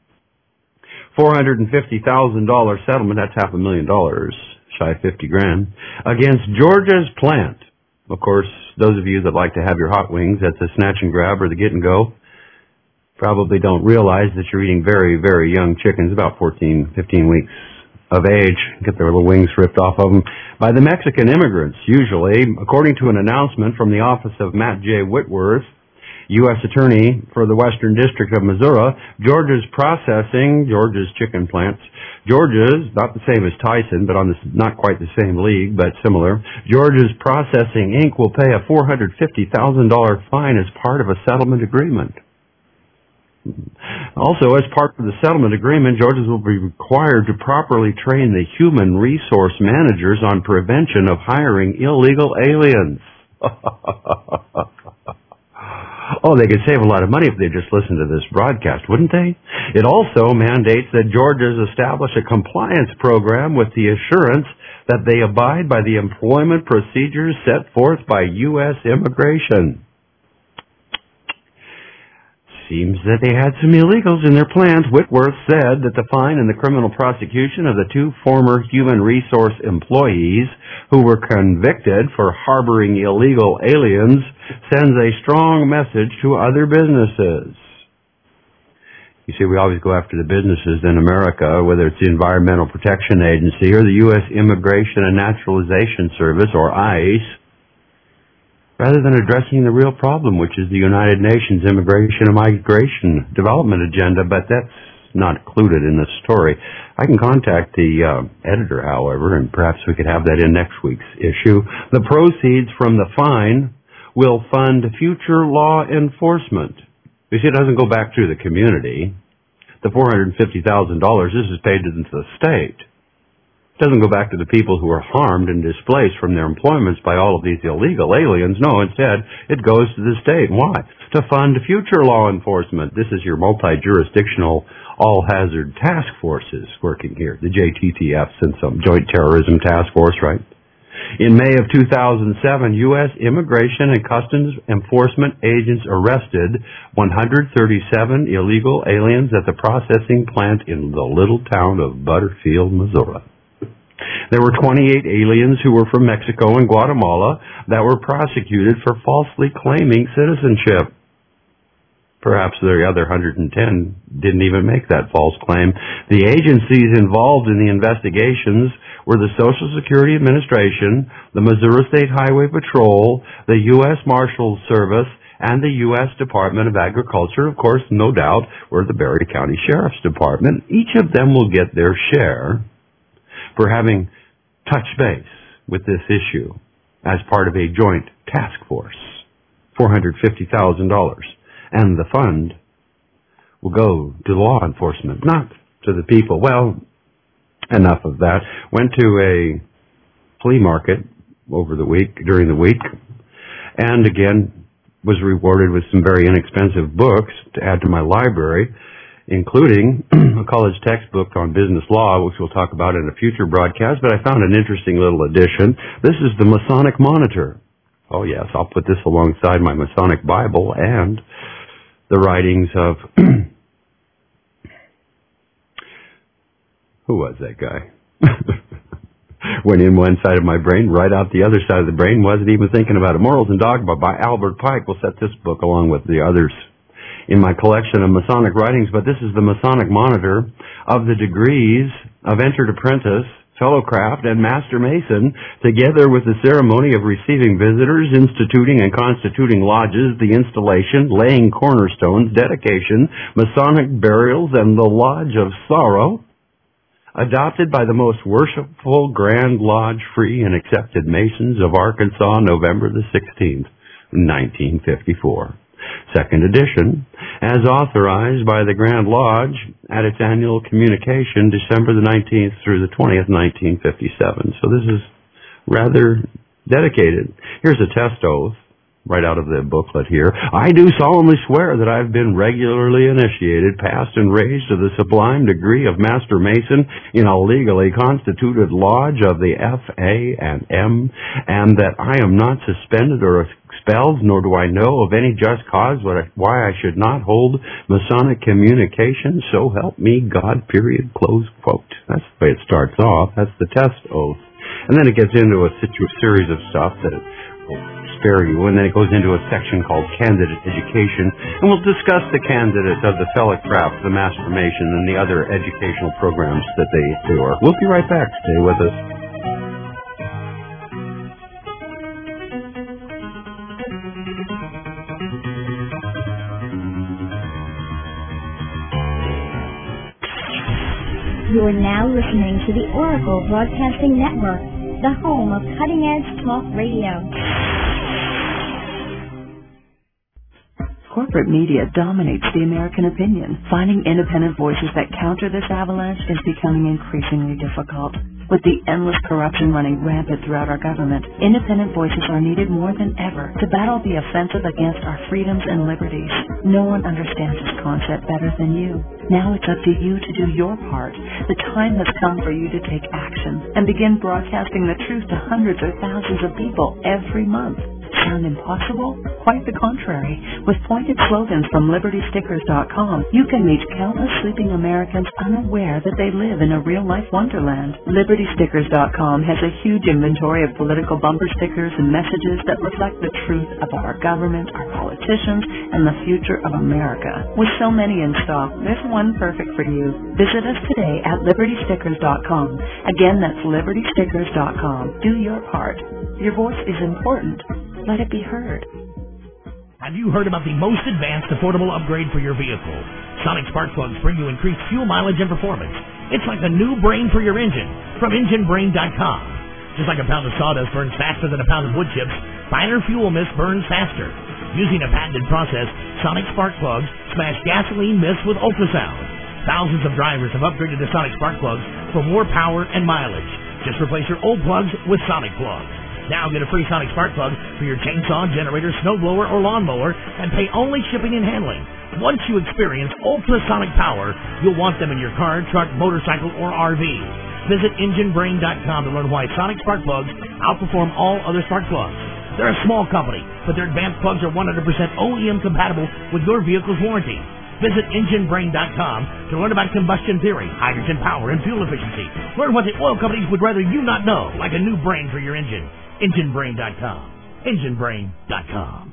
four hundred fifty thousand dollars settlement, that's half a million dollars, shy of fifty grand, against Georgia's plant. Of course, those of you that like to have your hot wings at the snatch and grab or the get and go probably don't realize that you're eating very, very young chickens, about fourteen, fifteen weeks of age, get their little wings ripped off of them, by the Mexican immigrants, usually. According to an announcement from the office of Matt J. Whitworth, U S Attorney for the Western District of Missouri, Georgia's processing, Georgia's chicken plants, Georgia's, not the same as Tyson, but on this, not quite the same league, but similar, Georgia's Processing, Incorporated will pay a four hundred fifty thousand dollars fine as part of a settlement agreement. Also, as part of the settlement agreement, Georgia will be required to properly train the human resource managers on prevention of hiring illegal aliens. Oh, they could save a lot of money if they just listened to this broadcast, wouldn't they? It also mandates that Georgia's establish a compliance program with the assurance that they abide by the employment procedures set forth by U S Immigration. Seems that they had some illegals in their plans. Whitworth said that the fine and the criminal prosecution of the two former human resource employees who were convicted for harboring illegal aliens sends a strong message to other businesses. You see, we always go after the businesses in America, whether it's the Environmental Protection Agency or the U S Immigration and Naturalization Service, or ICE, rather than addressing the real problem, which is the United Nations Immigration and Migration Development Agenda, but that's not included in this story. I can contact the uh, editor, however, and perhaps we could have that in next week's issue. The proceeds from the fine will fund future law enforcement. You see, it doesn't go back to the community. The four hundred fifty thousand dollars, this is paid to the state. It doesn't go back to the people who are harmed and displaced from their employments by all of these illegal aliens. No, instead, it goes to the state. Why? To fund future law enforcement. This is your multi-jurisdictional all-hazard task forces working here, the J T T Fs and some Joint Terrorism Task Force, right? In May of two thousand seven, U S Immigration and Customs Enforcement agents arrested one hundred thirty-seven illegal aliens at the processing plant in the little town of Butterfield, Missouri. There were twenty-eight aliens who were from Mexico and Guatemala that were prosecuted for falsely claiming citizenship. Perhaps the other one hundred ten didn't even make that false claim. The agencies involved in the investigations were the Social Security Administration, the Missouri State Highway Patrol, the U S Marshals Service, and the U S Department of Agriculture. Of course, no doubt, were the Berry County Sheriff's Department. Each of them will get their share for having touched base with this issue as part of a joint task force. four hundred fifty thousand dollars. And the fund will go to law enforcement, not to the people. Well, enough of that. Went to a flea market over the week, during the week, and again was rewarded with some very inexpensive books to add to my library, including a college textbook on business law, which we'll talk about in a future broadcast, but I found an interesting little addition. This is the Masonic Monitor. Oh yes, I'll put this alongside my Masonic Bible and the writings of, who was that guy? Went in one side of my brain, right out the other side of the brain, wasn't even thinking about it. Morals and Dogma by Albert Pike will set this book along with the others in my collection of Masonic writings, but this is the Masonic Monitor of the degrees of Entered Apprentice, Fellowcraft, and Master Mason, together with the ceremony of receiving visitors, instituting and constituting lodges, the installation, laying cornerstones, dedication, Masonic burials, and the Lodge of Sorrow, adopted by the most worshipful Grand Lodge Free and Accepted Masons of Arkansas, November the sixteenth, nineteen fifty-four. Second edition, as authorized by the Grand Lodge at its annual communication December the nineteenth through the twentieth, nineteen fifty-seven. So this is rather dedicated. Here's a test oath right out of the booklet here. I do solemnly swear that I've been regularly initiated, passed, and raised to the sublime degree of Master Mason in a legally constituted lodge of the F A and M, and that I am not suspended or expelled, nor do I know of any just cause why I should not hold Masonic communication, so help me God, period, close quote. That's the way it starts off. That's the test oath. And then it gets into a situ- series of stuff that will spare you. And then it goes into a section called Candidate Education, and we'll discuss the candidates of the Fellacraft, the Master Mason, and the other educational programs that they do. We'll be right back. Stay with us. You are now listening to the Oracle Broadcasting Network, the home of cutting-edge talk radio. Corporate media dominates the American opinion. Finding independent voices that counter this avalanche is becoming increasingly difficult. With the endless corruption running rampant throughout our government, independent voices are needed more than ever to battle the offensive against our freedoms and liberties. No one understands this concept better than you. Now it's up to you to do your part. The time has come for you to take action and begin broadcasting the truth to hundreds or thousands of people every month. Sound impossible? Quite the contrary. With pointed slogans from Liberty Stickers dot com, you can reach countless sleeping Americans unaware that they live in a real-life wonderland. Liberty Stickers dot com has a huge inventory of political bumper stickers and messages that reflect the truth about our government, our politicians, and the future of America. With so many in stock, there's one perfect for you. Visit us today at Liberty Stickers dot com. Again, that's Liberty Stickers dot com. Do your part. Your voice is important. Let it be heard. Have you heard about the most advanced affordable upgrade for your vehicle? Sonic Spark Plugs bring you increased fuel mileage and performance. It's like a new brain for your engine from engine brain dot com. Just like a pound of sawdust burns faster than a pound of wood chips, finer fuel mist burns faster. Using a patented process, Sonic Spark Plugs smash gasoline mist with ultrasound. Thousands of drivers have upgraded to Sonic Spark Plugs for more power and mileage. Just replace your old plugs with Sonic Plugs. Now get a free Sonic Spark Plug for your chainsaw, generator, snowblower, or lawnmower, and pay only shipping and handling. Once you experience ultrasonic power, you'll want them in your car, truck, motorcycle, or R V. Visit engine brain dot com to learn why Sonic Spark Plugs outperform all other spark plugs. They're a small company, but their advanced plugs are one hundred percent O E M compatible with your vehicle's warranty. Visit engine brain dot com to learn about combustion theory, hydrogen power, and fuel efficiency. Learn what the oil companies would rather you not know, like a new brain for your engine. engine brain dot com. engine brain dot com.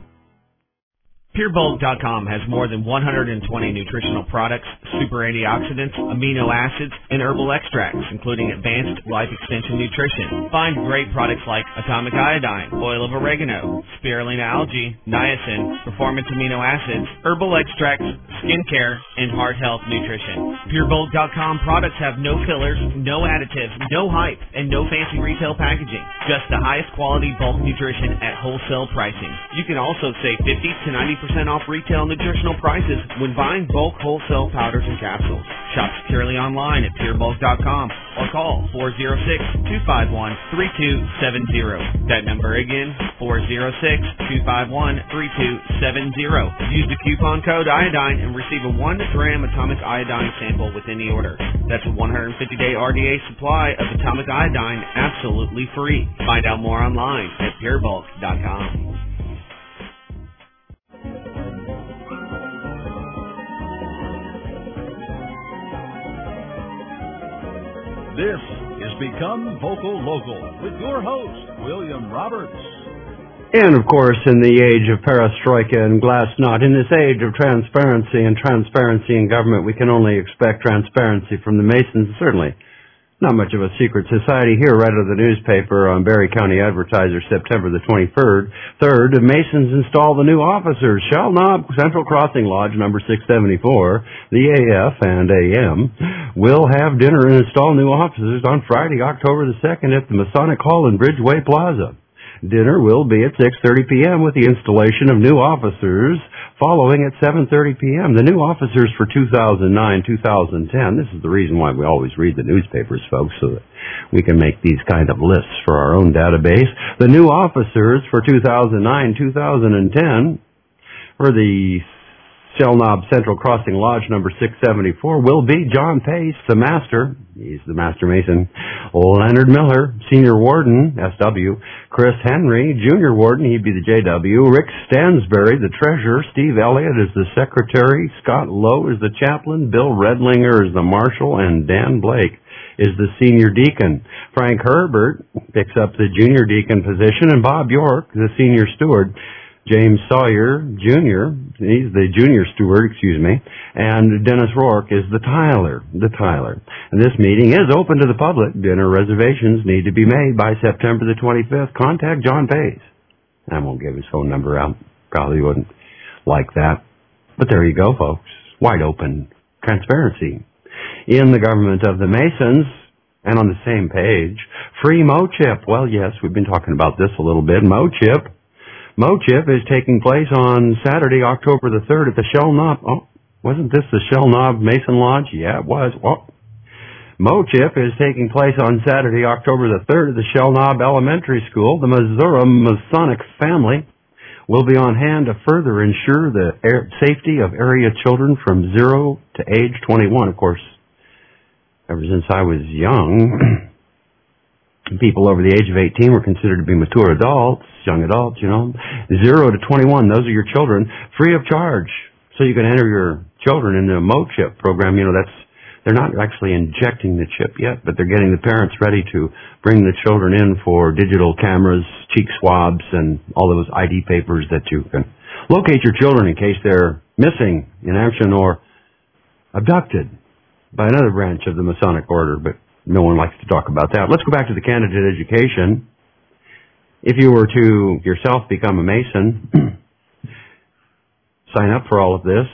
Pure Bulk dot com has more than one hundred twenty nutritional products, super antioxidants, amino acids, and herbal extracts, including advanced life extension nutrition. Find great products like atomic iodine, oil of oregano, spirulina algae, niacin, performance amino acids, herbal extracts, skincare, and heart health nutrition. Pure Bulk dot com products have no fillers, no additives, no hype, and no fancy retail packaging. Just the highest quality bulk nutrition at wholesale pricing. You can also save fifty to ninety percent off retail nutritional prices when buying bulk wholesale powders and capsules. Shop securely online at Pure Bulk dot com or call four oh six, two five one, three two seven zero. That number again, four oh six, two five one, three two seven zero. Use the coupon code iodine and receive a one gram atomic iodine sample with any order. That's a one hundred fifty day R D A supply of atomic iodine absolutely free. Find out more online at Pure Bulk dot com. This is Become Vocal Local with your host, William Roberts. And, of course, in the age of perestroika and glasnost, in this age of transparency and transparency in government, we can only expect transparency from the Masons, certainly. Not much of a secret society here. Right out of the newspaper on Barry County Advertiser, September the twenty-third. Third, Masons install the new officers. Shellknob Central Crossing Lodge number six seventy-four, the A F and A M, will have dinner and install new officers on Friday, October the second at the Masonic Hall in Bridgeway Plaza. Dinner will be at six thirty p.m. with the installation of new officers following at seven thirty p.m. The new officers for two thousand nine to two thousand ten. This is the reason why we always read the newspapers, folks, so that we can make these kind of lists for our own database. The new officers for two thousand nine to two thousand ten for the Shellknob Central Crossing Lodge number six seventy-four will be John Pace, the Master. He's the Master Mason. Leonard Miller, Senior Warden, S W. Chris Henry, Junior Warden, he'd be the J W. Rick Stansberry, the Treasurer. Steve Elliott is the Secretary. Scott Lowe is the Chaplain. Bill Redlinger is the Marshal. And Dan Blake is the senior deacon. Frank Herbert picks up the junior deacon position, and Bob York, the senior steward. James Sawyer, Junior, he's the junior steward, excuse me, and Dennis Rourke is the Tyler, the Tyler. And this meeting is open to the public. Dinner reservations need to be made by September the twenty-fifth. Contact John Pace. I won't give his phone number out. Probably wouldn't like that. But there you go, folks. Wide open transparency. In the government of the Masons, and on the same page, free MoChip. Well, yes, we've been talking about this a little bit. MoChip. MoChip is taking place on Saturday, October the third at the Shell Knob. Oh, wasn't this the Shell Knob Mason Lodge? Yeah, it was. Oh. MoChip is taking place on Saturday, October the third at the Shell Knob Elementary School. The Missouri Masonic family will be on hand to further ensure the air safety of area children from zero to age twenty-one. Of course, ever since I was young, people over the age of eighteen were considered to be mature adults, young adults, you know. Zero to twenty-one, those are your children, free of charge. So you can enter your children in the MoChip program. You know, that's, they're not actually injecting the chip yet, but they're getting the parents ready to bring the children in for digital cameras, cheek swabs, and all those I D papers that you can locate your children in case they're missing in action or abducted by another branch of the Masonic order, but no one likes to talk about that. Let's go back to the candidate education. If you were to yourself become a Mason, sign up for all of this.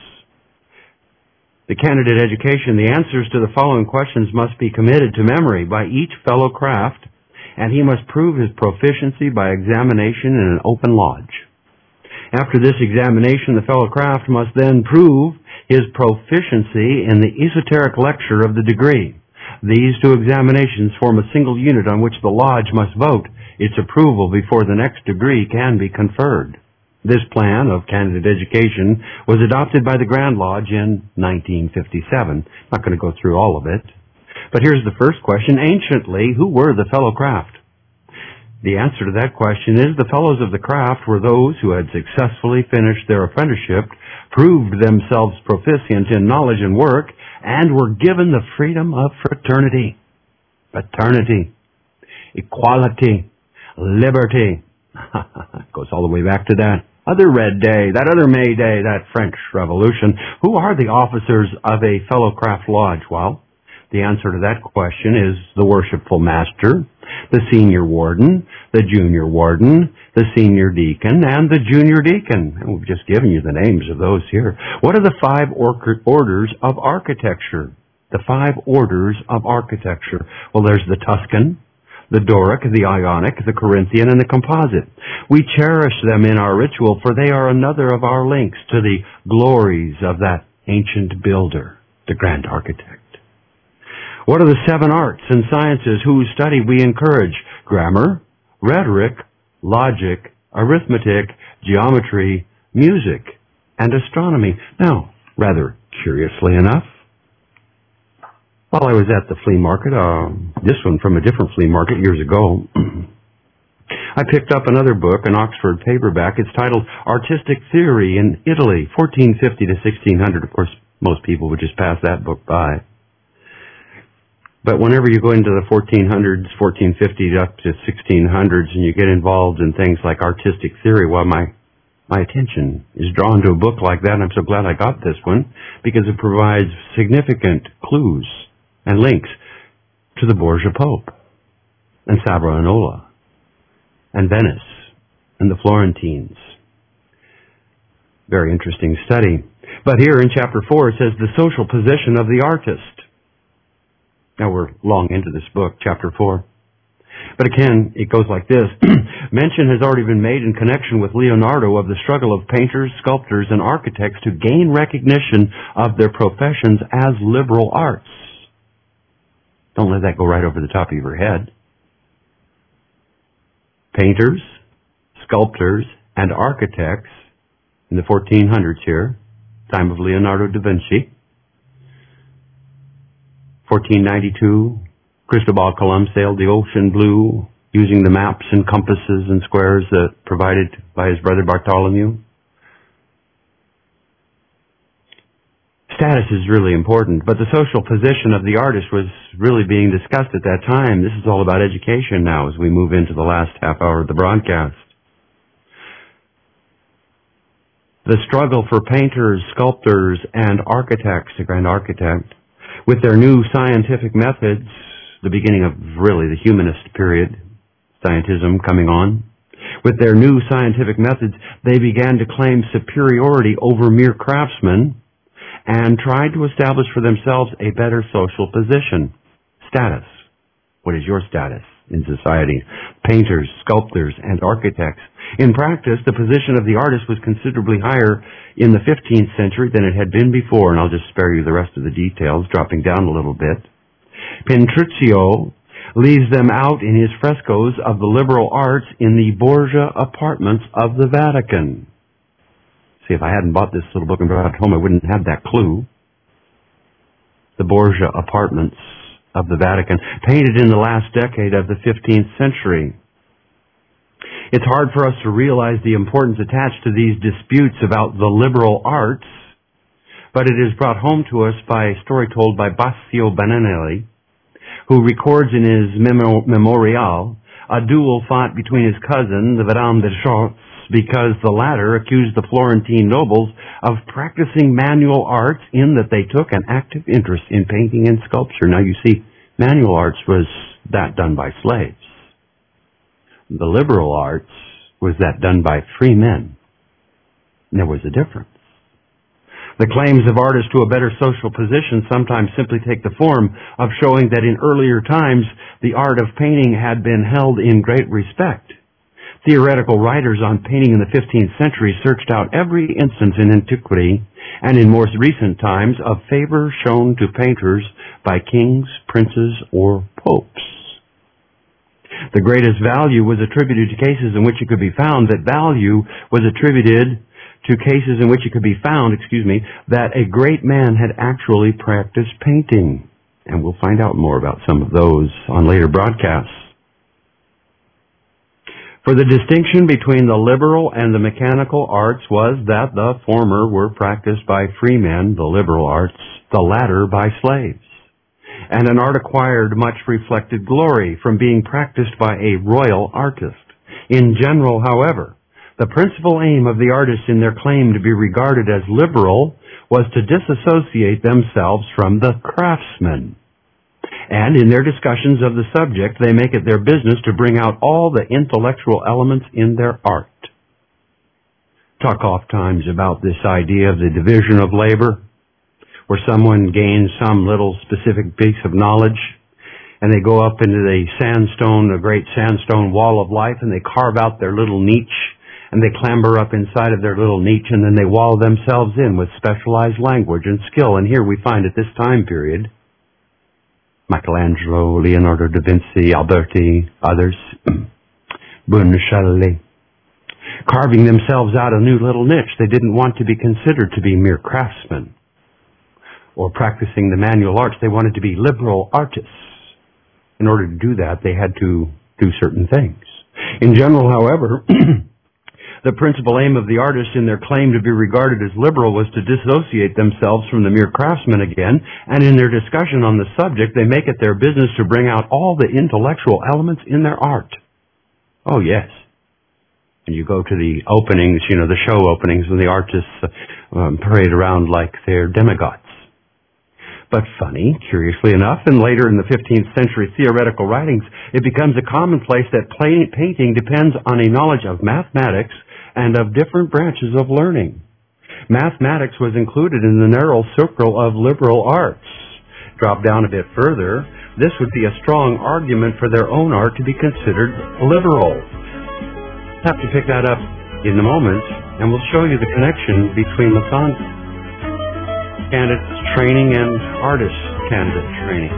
The candidate education, the answers to the following questions must be committed to memory by each fellow craft, and he must prove his proficiency by examination in an open lodge. After this examination, the fellow craft must then prove his proficiency in the esoteric lecture of the degree. These two examinations form a single unit on which the lodge must vote its approval before the next degree can be conferred. This plan of candidate education was adopted by the Grand Lodge in nineteen fifty-seven. I'm not going to go through all of it. But here's the first question. Anciently, who were the fellow craft? The answer to that question is the fellows of the craft were those who had successfully finished their apprenticeship, proved themselves proficient in knowledge and work, and were given the freedom of fraternity, fraternity, equality, liberty. It goes all the way back to that other Red Day, that other May Day, that French Revolution. Who are the officers of a fellow craft lodge? Well, the answer to that question is the worshipful master, the senior warden, the junior warden, the senior deacon, and the junior deacon. And we've just given you the names of those here. What are the five or- orders of architecture? The five orders of architecture. Well, there's the Tuscan, the Doric, the Ionic, the Corinthian, and the Composite. We cherish them in our ritual, for they are another of our links to the glories of that ancient builder, the grand architect. What are the seven arts and sciences whose study we encourage? Grammar, rhetoric, logic, arithmetic, geometry, music, and astronomy. Now, rather curiously enough, while I was at the flea market, uh, this one from a different flea market years ago, I picked up another book, an Oxford paperback. It's titled Artistic Theory in Italy, fourteen fifty to sixteen hundred. Of course, most people would just pass that book by. But whenever you go into the fourteen hundreds, fourteen fifty up to sixteen hundreds, and you get involved in things like artistic theory, well, my my attention is drawn to a book like that, and I'm so glad I got this one, because it provides significant clues and links to the Borgia Pope, and Savonarola, and Venice, and the Florentines. Very interesting study. But here in chapter four, it says the social position of the artist. Now we're long into this book, chapter four. But again, it goes like this. Mention has already been made in connection with Leonardo of the struggle of painters, sculptors, and architects to gain recognition of their professions as liberal arts. Don't let that go right over the top of your head. Painters, sculptors, and architects in the fourteen hundreds here, time of Leonardo da Vinci. fourteen ninety-two, Cristobal Colon sailed the ocean blue using the maps and compasses and squares that provided by his brother Bartholomew. Status is really important, but the social position of the artist was really being discussed at that time. This is all about education now as we move into the last half hour of the broadcast. The struggle for painters, sculptors, and architects, the grand architect, with their new scientific methods, the beginning of really the humanist period, scientism coming on. With their new scientific methods, they began to claim superiority over mere craftsmen and tried to establish for themselves a better social position. Status. What is your status in society? Painters, sculptors, and architects. In practice, the position of the artist was considerably higher in the fifteenth century than it had been before, and I'll just spare you the rest of the details, dropping down a little bit. Pinturicchio leaves them out in his frescoes of the liberal arts in the Borgia apartments of the Vatican. See, if I hadn't bought this little book and brought it home, I wouldn't have that clue. The Borgia apartments of the Vatican, painted in the last decade of the fifteenth century. It's hard for us to realize the importance attached to these disputes about the liberal arts, but it is brought home to us by a story told by Baccio Benanelli, who records in his memo- memorial a duel fought between his cousin, the Vidame de Chartres, because the latter accused the Florentine nobles of practicing manual arts in that they took an active interest in painting and sculpture. Now you see, manual arts was that done by slaves. The liberal arts was that done by free men. And there was a difference. The claims of artists to a better social position sometimes simply take the form of showing that in earlier times the art of painting had been held in great respect. Theoretical writers on painting in the fifteenth century searched out every instance in antiquity and in more recent times of favor shown to painters by kings, princes, or popes. The greatest value was attributed to cases in which it could be found that value was attributed to cases in which it could be found, excuse me, that a great man had actually practiced painting. And we'll find out more about some of those on later broadcasts. For the distinction between the liberal and the mechanical arts was that the former were practiced by free men, the liberal arts, the latter by slaves. And an art acquired much reflected glory from being practiced by a royal artist. In general, however, the principal aim of the artists in their claim to be regarded as liberal was to disassociate themselves from the craftsmen. And in their discussions of the subject, they make it their business to bring out all the intellectual elements in their art. Talk oft times about this idea of the division of labor, where someone gains some little specific piece of knowledge, and they go up into the sandstone, a great sandstone wall of life, and they carve out their little niche, and they clamber up inside of their little niche, and then they wall themselves in with specialized language and skill. And here we find at this time period, Michelangelo, Leonardo da Vinci, Alberti, others, Botticelli, carving themselves out a new little niche. They didn't want to be considered to be mere craftsmen or practicing the manual arts. They wanted to be liberal artists. In order to do that, they had to do certain things. In general, however, the principal aim of the artists in their claim to be regarded as liberal was to dissociate themselves from the mere craftsmen again, and in their discussion on the subject, they make it their business to bring out all the intellectual elements in their art. Oh, yes. And you go to the openings, you know, the show openings, and the artists um, parade around like they're demigods. But funny, curiously enough, and later in the fifteenth century theoretical writings, it becomes a commonplace that painting depends on a knowledge of mathematics and of different branches of learning. Mathematics was included in the narrow circle of liberal arts. Drop down a bit further, this would be a strong argument for their own art to be considered liberal. Have to pick that up in a moment, and we'll show you the connection between Masonic candidates training and artist candidate training.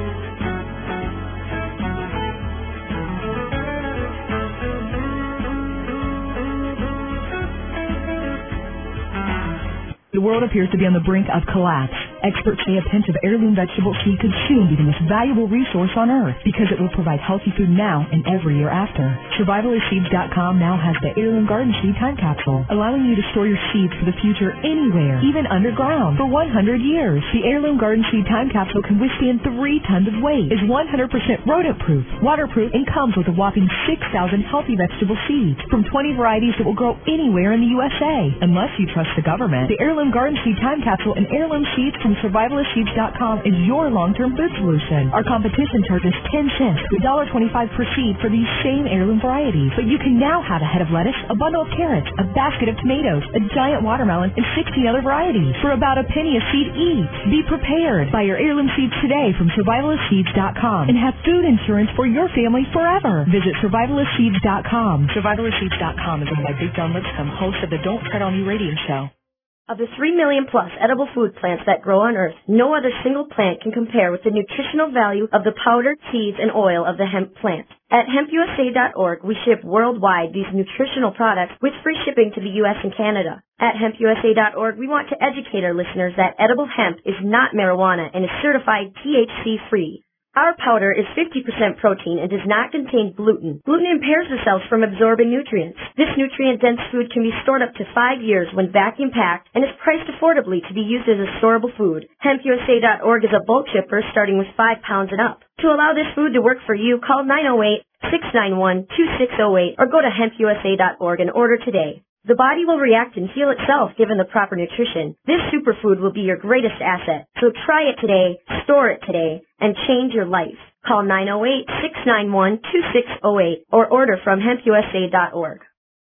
The world appears to be on the brink of collapse. Experts say a pinch of heirloom vegetable seed could soon be the most valuable resource on Earth because it will provide healthy food now and every year after. Survivalist Seeds dot com now has the Heirloom Garden Seed Time Capsule, allowing you to store your seeds for the future anywhere, even underground, for one hundred years. The Heirloom Garden Seed Time Capsule can withstand three tons of weight, is one hundred percent rodent-proof, waterproof, and comes with a whopping six thousand healthy vegetable seeds from twenty varieties that will grow anywhere in the U S A. Unless you trust the government, the Heirloom Garden Seed Time Capsule and heirloom seeds from Survivalist Seeds dot com is your long-term food solution. Our competition charges ten cents to one dollar twenty-five per seed for these same heirloom varieties, but you can now have a head of lettuce, a bundle of carrots, a basket of tomatoes, a giant watermelon, and sixteen other varieties for about a penny a seed each. Be prepared. Buy your heirloom seeds today from Survivalist Seeds dot com and have food insurance for your family forever. Visit Survivalist Seeds dot com. Survivalist Seeds dot com is owned by Big John Lipscomb, host of the Don't Tread on Me radio show. Of the three million plus edible food plants that grow on Earth, no other single plant can compare with the nutritional value of the powdered seeds and oil of the hemp plant. At hemp U S A dot org, we ship worldwide these nutritional products with free shipping to the U S and Canada. At hemp U S A dot org, we want to educate our listeners that edible hemp is not marijuana and is certified T H C-free. Our powder is fifty percent protein and does not contain gluten. Gluten impairs the cells from absorbing nutrients. This nutrient-dense food can be stored up to five years when vacuum packed and is priced affordably to be used as a storable food. hemp U S A dot org is a bulk shipper starting with five pounds and up. To allow this food to work for you, call nine oh eight, six nine one, two six oh eight or go to hemp U S A dot org and order today. The body will react and heal itself given the proper nutrition. This superfood will be your greatest asset. So try it today, store it today, and change your life. Call nine oh eight, six nine one, two six oh eight or order from hemp U S A dot org.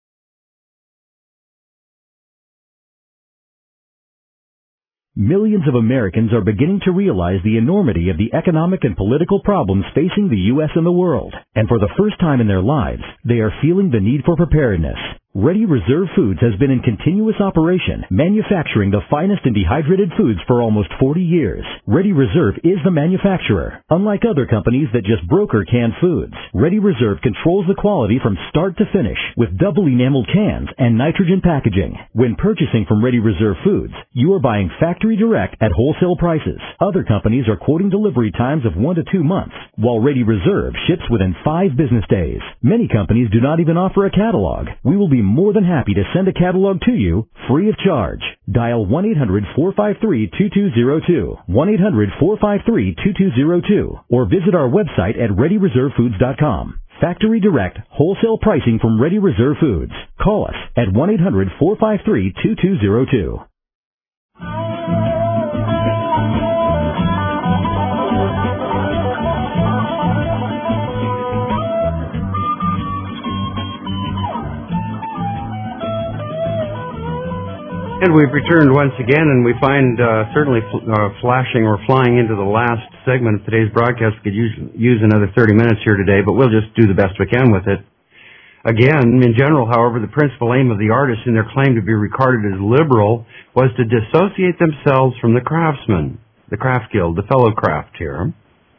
Millions of Americans are beginning to realize the enormity of the economic and political problems facing the U S and the world. And for the first time in their lives, they are feeling the need for preparedness. Ready Reserve Foods has been in continuous operation, manufacturing the finest in dehydrated foods for almost forty years. Ready Reserve is the manufacturer. Unlike other companies that just broker canned foods, Ready Reserve controls the quality from start to finish with double enameled cans and nitrogen packaging. When purchasing from Ready Reserve Foods, you are buying factory direct at wholesale prices. Other companies are quoting delivery times of one to two months, while Ready Reserve ships within five business days. Many companies do not even offer a catalog. We will be more than happy to send a catalog to you free of charge. Dial one eight hundred, four five three, two two zero two, one eight hundred, four five three, two two zero two, or visit our website at ready reserve foods dot com. Factory direct, wholesale pricing from Ready Reserve Foods. Call us at one eight hundred, four five three, two two zero two. And we've returned once again, and we find uh, certainly fl- uh, flashing or flying into the last segment of today's broadcast. We could use, use another thirty minutes here today, but we'll just do the best we can with it. Again, in general, however, the principal aim of the artists in their claim to be regarded as liberal was to dissociate themselves from the craftsmen, the craft guild, the fellow craft here.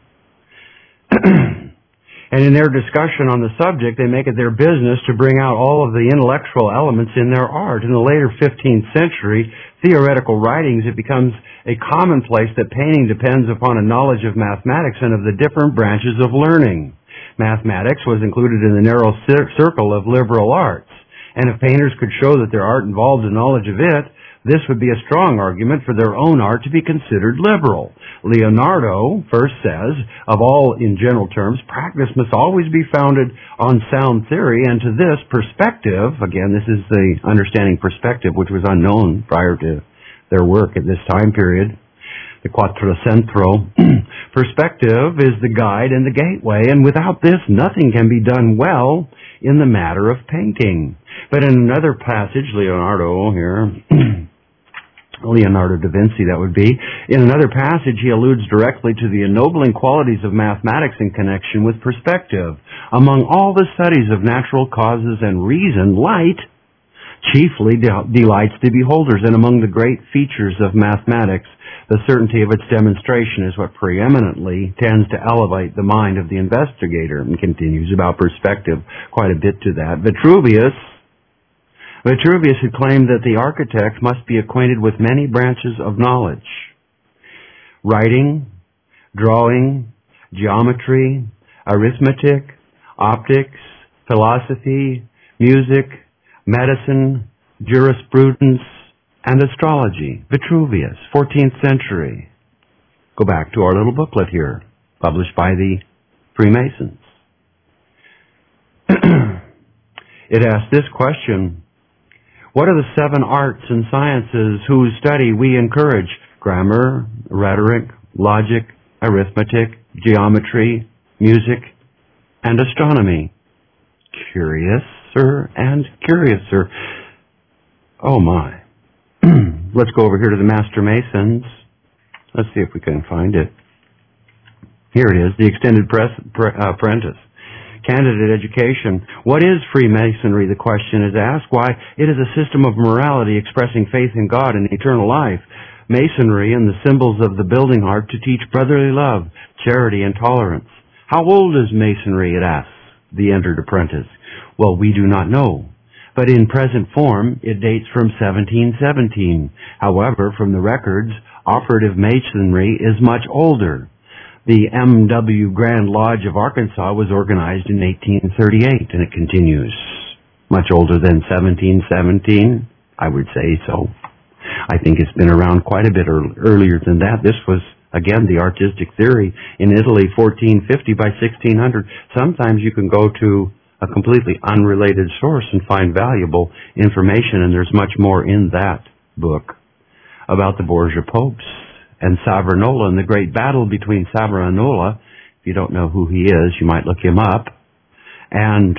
And in their discussion on the subject, they make it their business to bring out all of the intellectual elements in their art. In the later fifteenth century, theoretical writings, it becomes a commonplace that painting depends upon a knowledge of mathematics and of the different branches of learning. Mathematics was included in the narrow cir- circle of liberal arts. And if painters could show that their art involved a knowledge of it, this would be a strong argument for their own art to be considered liberal. Leonardo first says, of all in general terms, practice must always be founded on sound theory, and to this perspective, again, this is the understanding perspective, which was unknown prior to their work at this time period, the Quattrocentro. Perspective is the guide and the gateway, and without this, nothing can be done well in the matter of painting. But in another passage, Leonardo here, Leonardo da Vinci, that would be. In another passage, he alludes directly to the ennobling qualities of mathematics in connection with perspective. Among all the studies of natural causes and reason, light chiefly de- delights the beholders, and among the great features of mathematics, the certainty of its demonstration is what preeminently tends to elevate the mind of the investigator, and continues about perspective quite a bit to that. Vitruvius Vitruvius had claimed that the architect must be acquainted with many branches of knowledge. writing, drawing, geometry, arithmetic, optics, philosophy, music, medicine, jurisprudence, and astrology. Vitruvius, fourteenth century. Go back to our little booklet here, published by the Freemasons. It asks this question: what are the seven arts and sciences whose study we encourage? Grammar, rhetoric, logic, arithmetic, geometry, music, and astronomy. Curiouser and curiouser. Oh my. Let's go over here to the Master Masons. Let's see if we can find it. Here it is, the Extended Press, pre, uh, Apprentice. Candidate education. What is Freemasonry? The question is asked. Why, it is a system of morality expressing faith in God and eternal life. Masonry and the symbols of the building heart to teach brotherly love, charity, and tolerance. How old is Masonry? It asks the entered apprentice. Well, we do not know, but in present form it dates from seventeen seventeen. However, from the records, operative Masonry is much older. The M W Grand Lodge of Arkansas was organized in eighteen thirty-eight, and it continues. Much older than seventeen seventeen? I would say so. I think it's been around quite a bit earlier than that. This was, again, the artistic theory in Italy, fourteen fifty by sixteen hundred. Sometimes you can go to a completely unrelated source and find valuable information, and there's much more in that book about the Borgia popes and Savonarola and the great battle between Savonarola. If you don't know who he is, you might look him up. And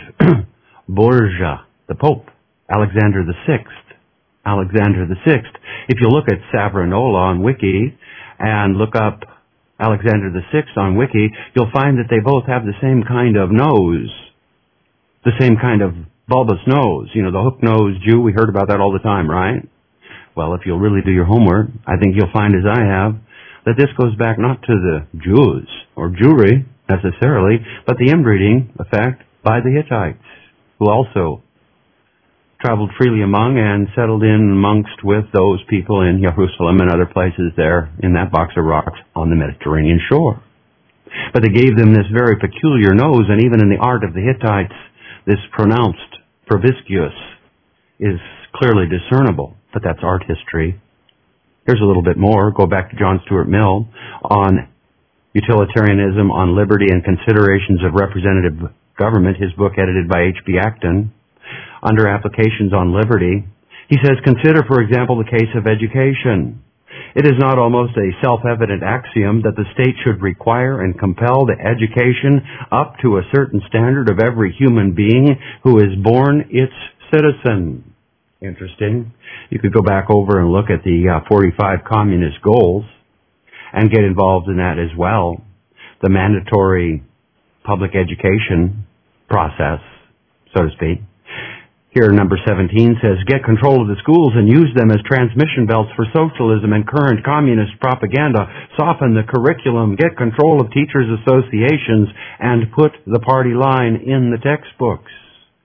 Borgia, the Pope, Alexander the Sixth. Alexander the Sixth. If you look at Savonarola on Wiki and look up Alexander the Sixth on Wiki, you'll find that they both have the same kind of nose. The same kind of bulbous nose. You know, the hook-nosed Jew, we heard about that all the time, right? Well, if you'll really do your homework, I think you'll find, as I have, that this goes back not to the Jews or Jewry necessarily, but the inbreeding effect by the Hittites, who also traveled freely among and settled in amongst with those people in Jerusalem and other places there in that box of rocks on the Mediterranean shore. But they gave them this very peculiar nose, and even in the art of the Hittites, this pronounced proboscis is clearly discernible, but that's art history. Here's a little bit more. Go back to John Stuart Mill on utilitarianism, on liberty and considerations of representative government, his book edited by H B Acton. Under applications on liberty, he says, consider, for example, the case of education. It is not almost a self-evident axiom that the state should require and compel the education up to a certain standard of every human being who is born its citizen. Interesting. You could go back over and look at the uh, forty-five communist goals and get involved in that as well. The mandatory public education process, so to speak. Here, number seventeen says, get control of the schools and use them as transmission belts for socialism and current communist propaganda. Soften the curriculum, get control of teachers' associations, and put the party line in the textbooks.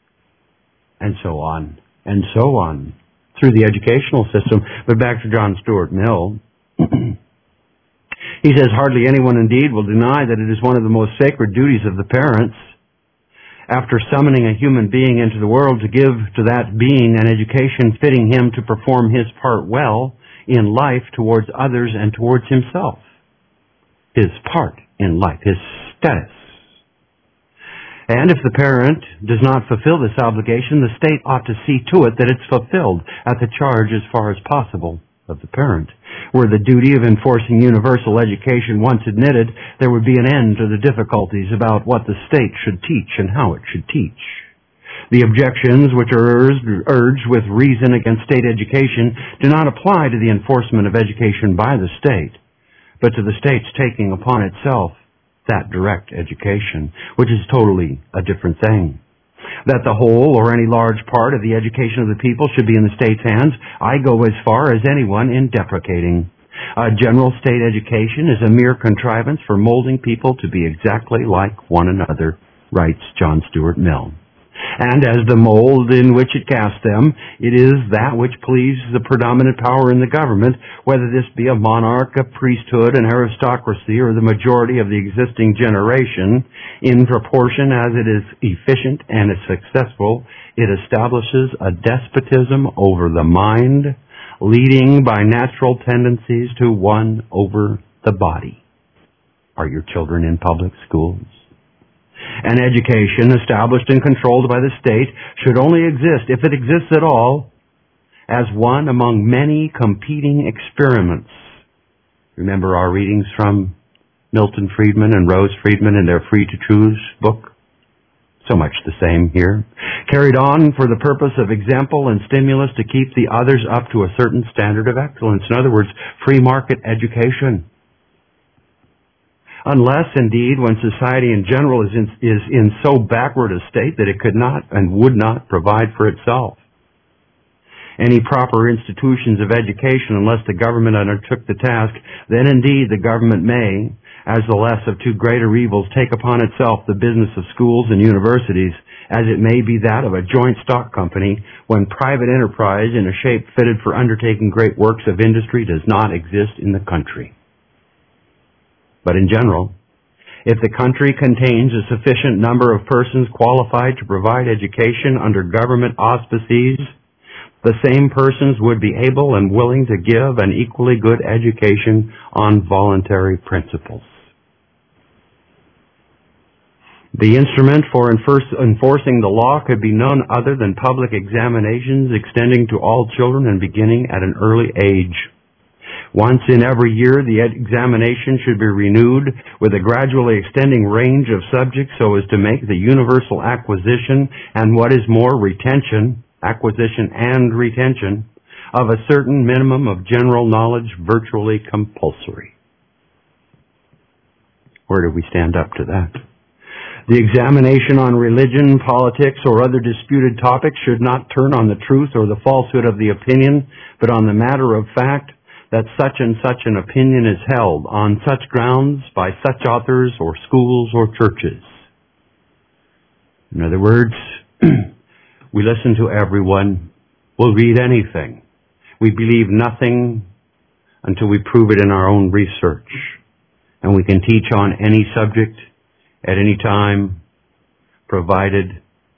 And so on, and so on, through the educational system. But back to John Stuart Mill. He says, hardly anyone indeed will deny that it is one of the most sacred duties of the parents, after summoning a human being into the world, to give to that being an education fitting him to perform his part well in life towards others and towards himself. His part in life, his status. And if the parent does not fulfill this obligation, the state ought to see to it that it's fulfilled at the charge as far as possible of the parent. Were the duty of enforcing universal education once admitted, there would be an end to the difficulties about what the state should teach and how it should teach. The objections which are urged, urged with reason against state education do not apply to the enforcement of education by the state, but to the state's taking upon itself that direct education, which is totally a different thing. That the whole or any large part of the education of the people should be in the state's hands, I go as far as anyone in deprecating. A general state education is a mere contrivance for molding people to be exactly like one another, writes John Stuart Mill. And as the mold in which it casts them, it is that which pleases the predominant power in the government, whether this be a monarch, a priesthood, an aristocracy, or the majority of the existing generation. In proportion as it is efficient and is successful, it establishes a despotism over the mind, leading by natural tendencies to one over the body. Are your children in public schools? An education established and controlled by the state should only exist, if it exists at all, as one among many competing experiments. Remember our readings from Milton Friedman and Rose Friedman in their Free to Choose book? So much the same here. Carried on for the purpose of example and stimulus to keep the others up to a certain standard of excellence. In other words, free market education. Unless, indeed, when society in general is in, is in so backward a state that it could not and would not provide for itself. Any proper institutions of education, unless the government undertook the task, then indeed the government may, as the less of two greater evils, take upon itself the business of schools and universities, as it may be that of a joint stock company, when private enterprise in a shape fitted for undertaking great works of industry does not exist in the country. But in general, if the country contains a sufficient number of persons qualified to provide education under government auspices, the same persons would be able and willing to give an equally good education on voluntary principles. The instrument for enforcing the law could be none other than public examinations extending to all children and beginning at an early age. Once in every year, the examination should be renewed with a gradually extending range of subjects so as to make the universal acquisition and what is more, retention, acquisition and retention, of a certain minimum of general knowledge virtually compulsory. Where do we stand up to that? The examination on religion, politics, or other disputed topics should not turn on the truth or the falsehood of the opinion, but on the matter of fact, that such and such an opinion is held on such grounds by such authors or schools or churches. In other words, we listen to everyone, we'll read anything. We believe nothing until we prove it in our own research. And we can teach on any subject at any time, provided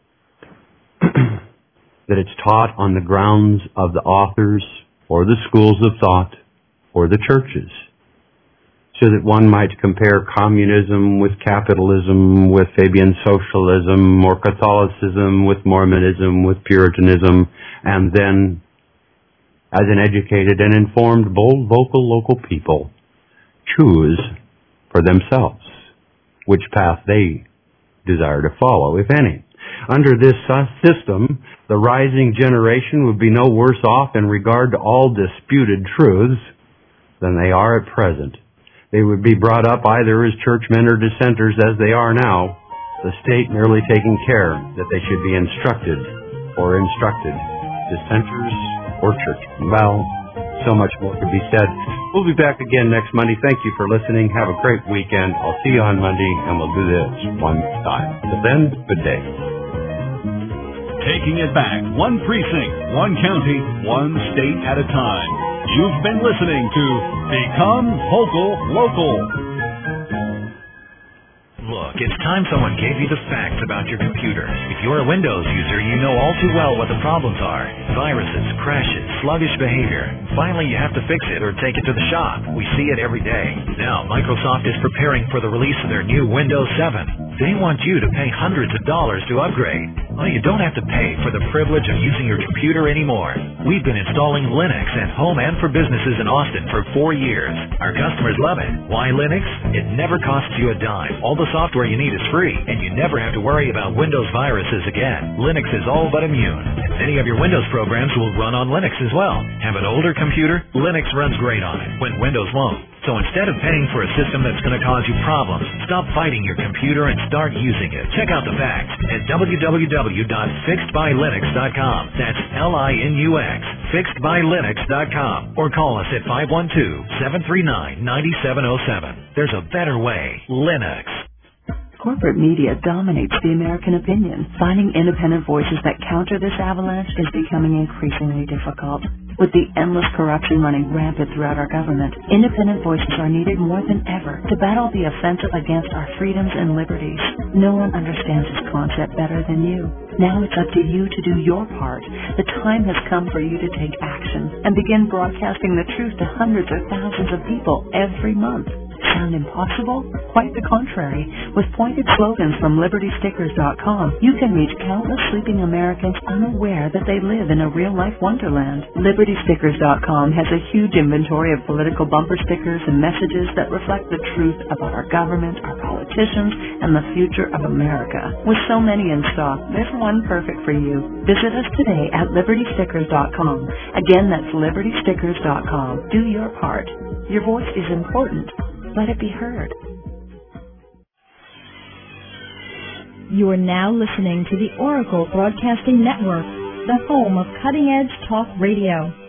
that it's taught on the grounds of the authors or the schools of thought or the churches, so that one might compare communism with capitalism, with Fabian socialism, or Catholicism with Mormonism, with Puritanism, and then, as an educated and informed, bold, vocal, local people, choose for themselves which path they desire to follow, if any. Under this system, the rising generation would be no worse off in regard to all disputed truths than they are at present. They would be brought up either as churchmen or dissenters as they are now, the state merely taking care that they should be instructed or instructed, dissenters or churchmen. Well, so much more could be said. We'll be back again next Monday. Thank you for listening. Have a great weekend. I'll see you on Monday, and we'll do this one time. Till then, good day. Taking it back, one precinct, one county, one state at a time. You've been listening to Become Vocal Local. Look, it's time someone gave you the facts about your computer. If you're a Windows user, you know all too well what the problems are. Viruses, crashes, sluggish behavior. Finally, you have to fix it or take it to the shop. We see it every day. Now, Microsoft is preparing for the release of their new Windows seven. They want you to pay hundreds of dollars to upgrade. Well, you don't have to pay for the privilege of using your computer anymore. We've been installing Linux at home and for businesses in Austin for four years. Our customers love it. Why Linux? It never costs you a dime. All the software you need is free, and you never have to worry about Windows viruses again. Linux is all but immune. And many of your Windows programs will run on Linux as well. Have an older computer? Linux runs great on it, when Windows won't. So instead of paying for a system that's going to cause you problems, stop fighting your computer and start using it. Check out the facts at w w w dot fixed by linux dot com. That's L I N U X, fixed by linux dot com. Or call us at five one two, seven three nine, nine seven zero seven. There's a better way. Linux. Corporate media dominates the American opinion. Finding independent voices that counter this avalanche is becoming increasingly difficult. With the endless corruption running rampant throughout our government, independent voices are needed more than ever to battle the offensive against our freedoms and liberties. No one understands this concept better than you. Now it's up to you to do your part. The time has come for you to take action and begin broadcasting the truth to hundreds or thousands of people every month. Sound impossible? Quite the contrary. With pointed slogans from Liberty Stickers dot com, you can reach countless sleeping Americans unaware that they live in a real-life wonderland. Liberty Stickers dot com has a huge inventory of political bumper stickers and messages that reflect the truth about our government, our politicians, and the future of America. With so many in stock, there's one perfect for you. Visit us today at Liberty Stickers dot com. Again, that's Liberty Stickers dot com. Do your part. Your voice is important. Let it be heard. You are now listening to the Oracle Broadcasting Network, the home of cutting-edge talk radio.